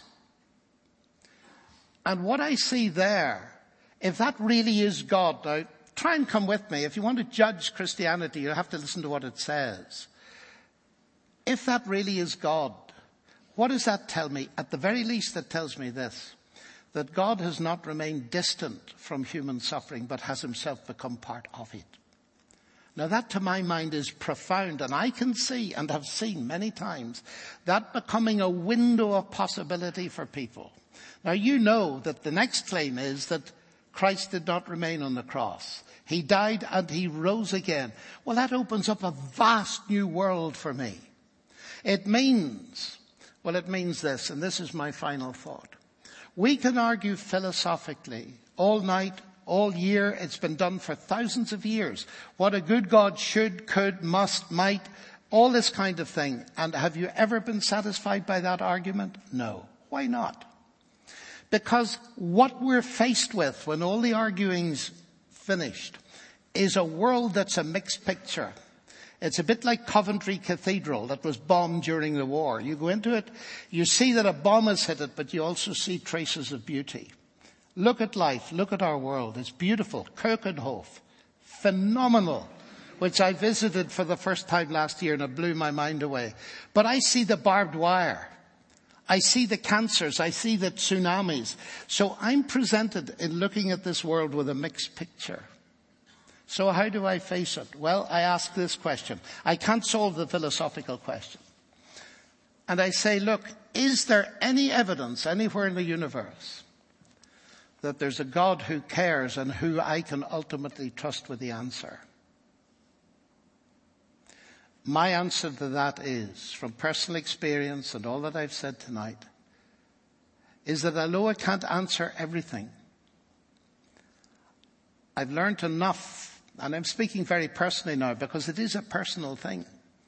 And what I see there, if that really is God, now try and come with me. If you want to judge Christianity, you have to listen to what it says. If that really is God, what does that tell me? At the very least, it tells me this, that God has not remained distant from human suffering, but has himself become part of it. Now that to my mind is profound, and I can see and have seen many times that becoming a window of possibility for people. Now you know that the next claim is that Christ did not remain on the cross. He died and he rose again. Well, that opens up a vast new world for me. It means, well it means this, and this is my final thought. We can argue philosophically all night, all year. It's been done for thousands of years. What a good God should, could, must, might, all this kind of thing. And have you ever been satisfied by that argument? No. Why not? Because what we're faced with when all the arguing's finished is a world that's a mixed picture. It's a bit like Coventry Cathedral that was bombed during the war. You go into it, you see that a bomb has hit it, but you also see traces of beauty. Look at life. Look at our world. It's beautiful. Keukenhof. Phenomenal. Which I visited for the first time last year and it blew my mind away. But I see the barbed wire. I see the cancers. I see the tsunamis. So I'm presented in looking at this world with a mixed picture. So how do I face it? Well, I ask this question. I can't solve the philosophical question. And I say, look, is there any evidence anywhere in the universe that there's a God who cares and who I can ultimately trust with the answer? My answer to that is, from personal experience and all that I've said tonight, is that although I can't answer everything, I've learned enough, and I'm speaking very personally now because it is a personal thing.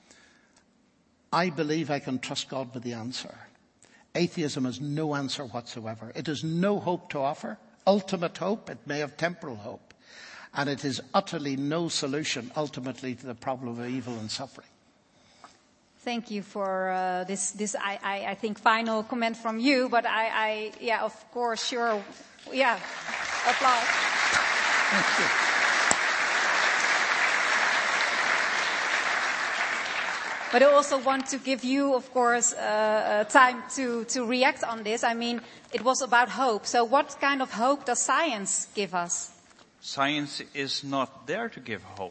I believe I can trust God with the answer. Atheism has no answer whatsoever. It has no hope to offer. Ultimate hope, it may have temporal hope. And it is utterly no solution ultimately to the problem of evil and suffering. Thank you for uh, this, this I, I, I think, final comment from you. But I, I, yeah, of course, sure. Yeah, applause. Thank you. But I also want to give you, of course, uh, uh, time to, to react on this. I mean, it was about hope. So what kind of hope does science give us? Science is not there to give hope.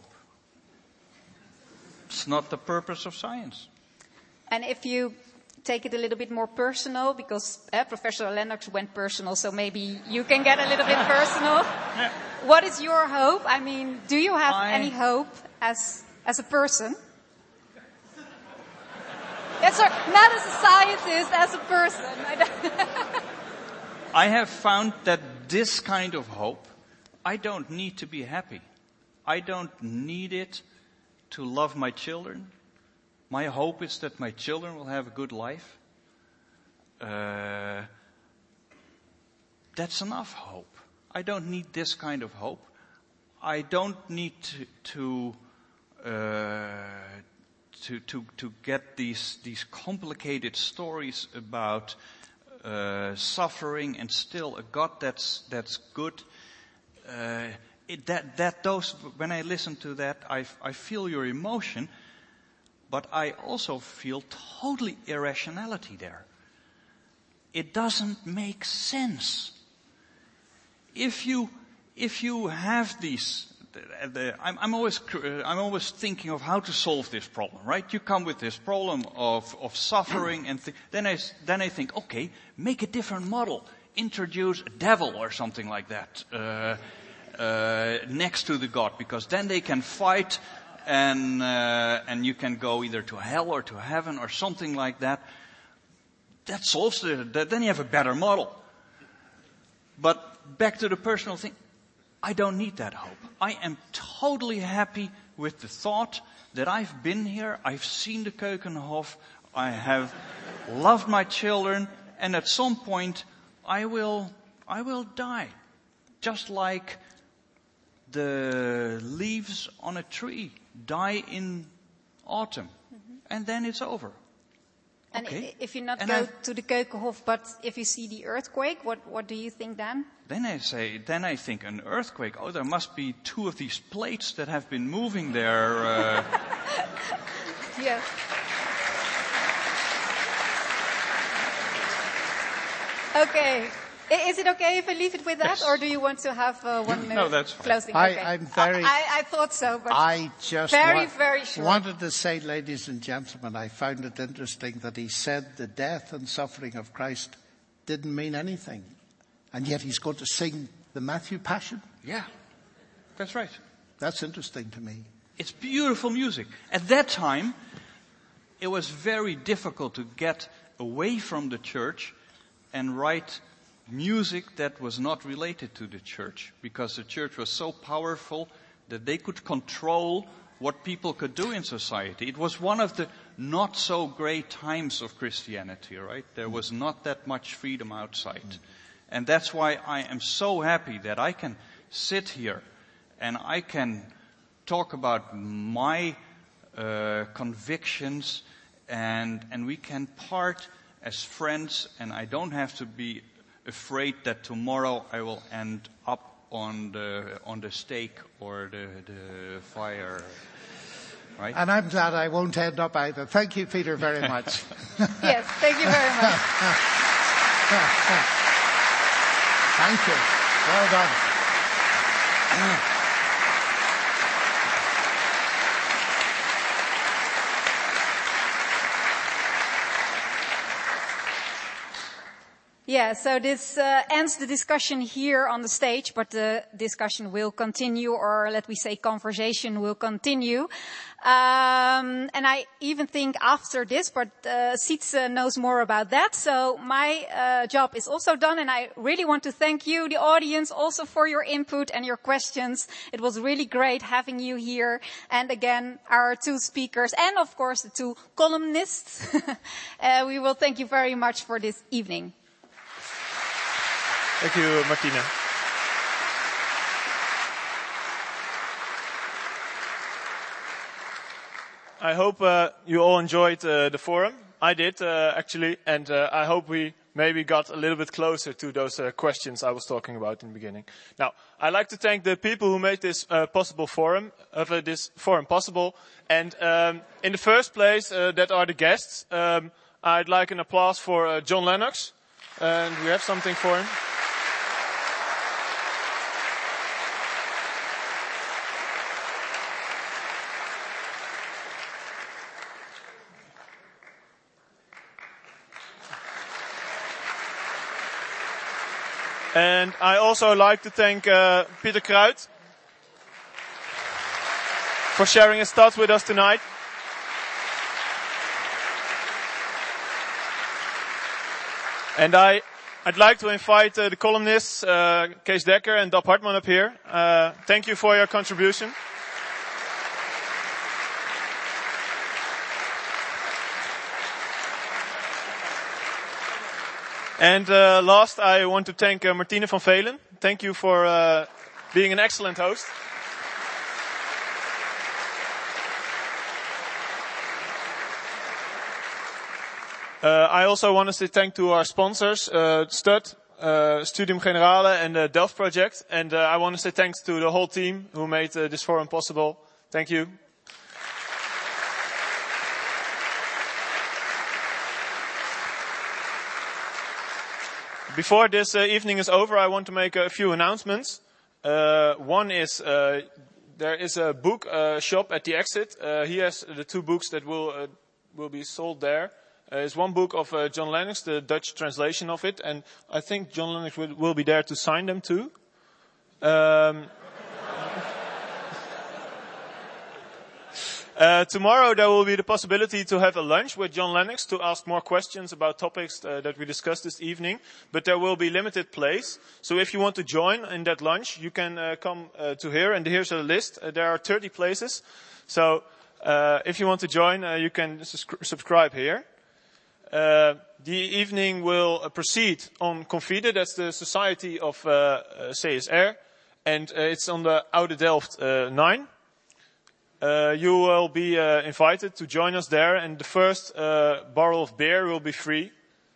It's not the purpose of science. And if you take it a little bit more personal, because uh, Professor Lennox went personal, so maybe you can get a little bit personal. Yeah. What is your hope? I mean, do you have I... any hope as as a person? Yes, sir. Not as a scientist, as a person. I, don't I have found that this kind of hope, I don't need to be happy. I don't need it to love my children. My hope is that my children will have a good life. Uh, that's enough hope. I don't need this kind of hope. I don't need to to uh, to, to, to get these these complicated stories about uh, suffering and still a God that's that's good. Uh, it, that that those when I listen to that, I I feel your emotion. But I also feel totally irrationality there. It doesn't make sense. If you, if you have these, the, the, I'm, I'm always, I'm always thinking of how to solve this problem, right? You come with this problem of, of suffering and th- then I, then I think, okay, make a different model. Introduce a devil or something like that, uh, uh, next to the God, because then they can fight and uh, and you can go either to hell or to heaven or something like that. That solves it. Then you have a better model. But back to the personal thing, I don't need that hope. I am totally happy with the thought that I've been here, I've seen the Keukenhof, I have loved my children, and at some point I will I will die, just like the leaves on a tree die in autumn, mm-hmm. and then it's over. And okay. if you not and go I've, to the Keukenhof, but if you see the earthquake, what, what do you think then? Then I say, then I think an earthquake. Oh, there must be two of these plates that have been moving there. Uh, yes. Okay. Is it okay if I leave it with that, yes. or do you want to have uh, one no, that's fine. closing? I, okay. I'm very. I, I thought so, but I just very, wa- very short. wanted to say, ladies and gentlemen, I found it interesting that he said the death and suffering of Christ didn't mean anything, and yet he's going to sing the Matthew Passion. Yeah, that's right. That's interesting to me. It's beautiful music. At that time, it was very difficult to get away from the church and write music that was not related to the church, because the church was so powerful that they could control what people could do in society. It was one of the not so great times of Christianity, right? There was not that much freedom outside. Mm. And that's why I am so happy that I can sit here and I can talk about my uh, convictions and and we can part as friends, and I don't have to be afraid that tomorrow I will end up on the on the stake or the, the fire, right? And I'm glad I won't end up either. Thank you, Peter, very much. Yes, thank you very much. Thank you. Well done. Yeah, so this uh, ends the discussion here on the stage, but the discussion will continue, or let me say conversation will continue. Um, and I even think after this, but uh, Sietse knows more about that. So my uh, job is also done, and I really want to thank you, the audience, also for your input and your questions. It was really great having you here. And again, our two speakers, and of course the two columnists. uh, we will thank you very much for this evening. Thank you, Martina. I hope uh, you all enjoyed uh, the forum. I did, uh, actually, and uh, I hope we maybe got a little bit closer to those uh, questions I was talking about in the beginning. Now, I'd like to thank the people who made this uh, possible forum, of uh, this forum possible. And um, in the first place, uh, that are the guests. Um, I'd like an applause for uh, John Lennox, and we have something for him. And I also like to thank uh, Peter Kruid for sharing his thoughts with us tonight. And I, I'd like to invite uh, the columnists, uh, Kees Dekker and Dab Hartman up here. Uh, thank you for your contribution. And uh, last, I want to thank uh, Martine van Velen. Thank you for uh, being an excellent host. Uh, I also want to say thank to our sponsors, uh, Stud, uh, Studium Generale, and the Delft Project. And uh, I want to say thanks to the whole team who made uh, this forum possible. Thank you. Before this uh, evening is over, I want to make a few announcements. Uh, one is uh, there is a book uh, shop at the exit. Uh, he has the two books that will uh, will be sold there. Uh, it's one book of uh, John Lennox, the Dutch translation of it, and I think John Lennox will, will be there to sign them too. Um, Uh, tomorrow there will be the possibility to have a lunch with John Lennox to ask more questions about topics uh, that we discussed this evening. But there will be limited place. So if you want to join in that lunch, you can uh, come uh, to here. And here's a list. Uh, there are thirty places. So uh, if you want to join, uh, you can sus- subscribe here. Uh, the evening will uh, proceed on Confide. That's the Society of uh, uh, C S R. And uh, it's on the Oude Delft uh, nine. Uh, you will be uh, invited to join us there, and the first uh, barrel of beer will be free.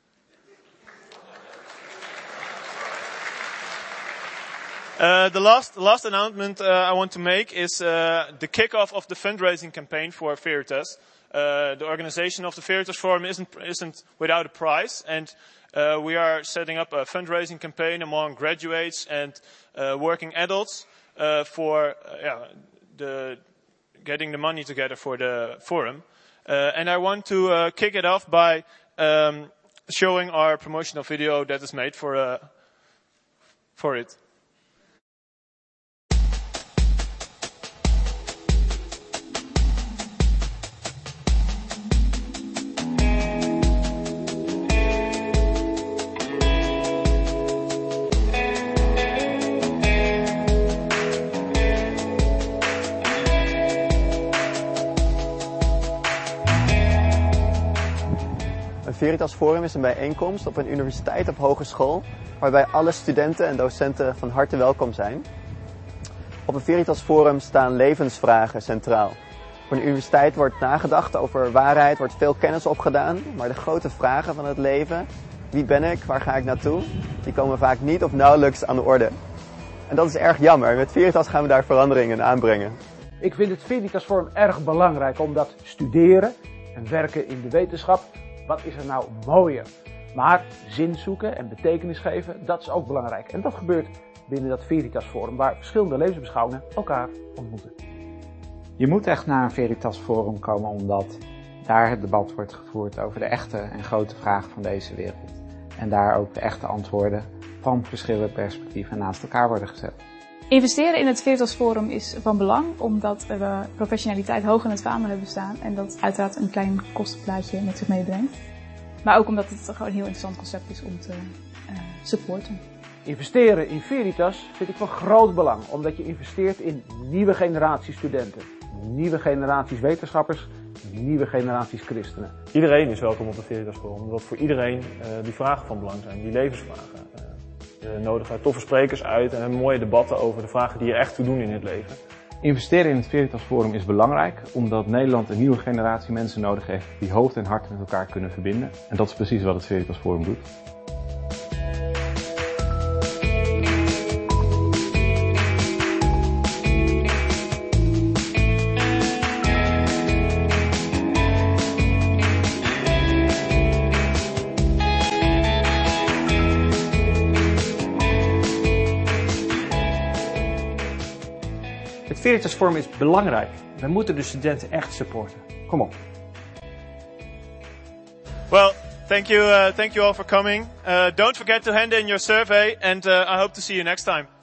Uh, the last last announcement uh, I want to make is uh, the kickoff of the fundraising campaign for Veritas. Uh, the organization of the Veritas Forum isn't isn't without a prize, and uh, we are setting up a fundraising campaign among graduates and uh, working adults uh, for uh, yeah, the getting the money together for the forum. Uh, and I want to uh, kick it off by um, showing our promotional video that is made for uh, for it. Een Veritas Forum is een bijeenkomst op een universiteit of hogeschool waarbij alle studenten en docenten van harte welkom zijn. Op een Veritas Forum staan levensvragen centraal. Op een universiteit wordt nagedacht over waarheid, wordt veel kennis opgedaan, maar de grote vragen van het leven, wie ben ik, waar ga ik naartoe, die komen vaak niet of nauwelijks aan de orde. En dat is erg jammer. Met Veritas gaan we daar veranderingen aanbrengen. Ik vind het Veritas Forum erg belangrijk omdat studeren en werken in de wetenschap, wat is er nou mooier? Maar zin zoeken en betekenis geven, dat is ook belangrijk. En dat gebeurt binnen dat Veritas Forum, waar verschillende levensbeschouwingen elkaar ontmoeten. Je moet echt naar een Veritas Forum komen, omdat daar het debat wordt gevoerd over de echte en grote vragen van deze wereld. En daar ook de echte antwoorden van verschillende perspectieven naast elkaar worden gezet. Investeren in het Veritas Forum is van belang, omdat we professionaliteit hoog in het vaandel hebben staan en dat uiteraard een klein kostenplaatje met zich meebrengt. Maar ook omdat het gewoon een heel interessant concept is om te uh, supporten. Investeren in Veritas vind ik van groot belang, omdat je investeert in nieuwe generaties studenten, nieuwe generaties wetenschappers, nieuwe generaties christenen. Iedereen is welkom op het Veritas Forum, omdat voor iedereen uh, die vragen van belang zijn, die levensvragen. Uh, We nodigen toffe sprekers uit en hebben mooie debatten over de vragen die er echt toe doen in het leven. Investeren in het Veritas Forum is belangrijk, omdat Nederland een nieuwe generatie mensen nodig heeft die hoofd en hart met elkaar kunnen verbinden. En dat is precies wat het Veritas Forum doet. Veritas Forum is belangrijk. We moeten de studenten echt supporten. Kom op. Well, thank you, uh, thank you all for coming. Uh, don't forget to hand in your survey, and uh, I hope to see you next time.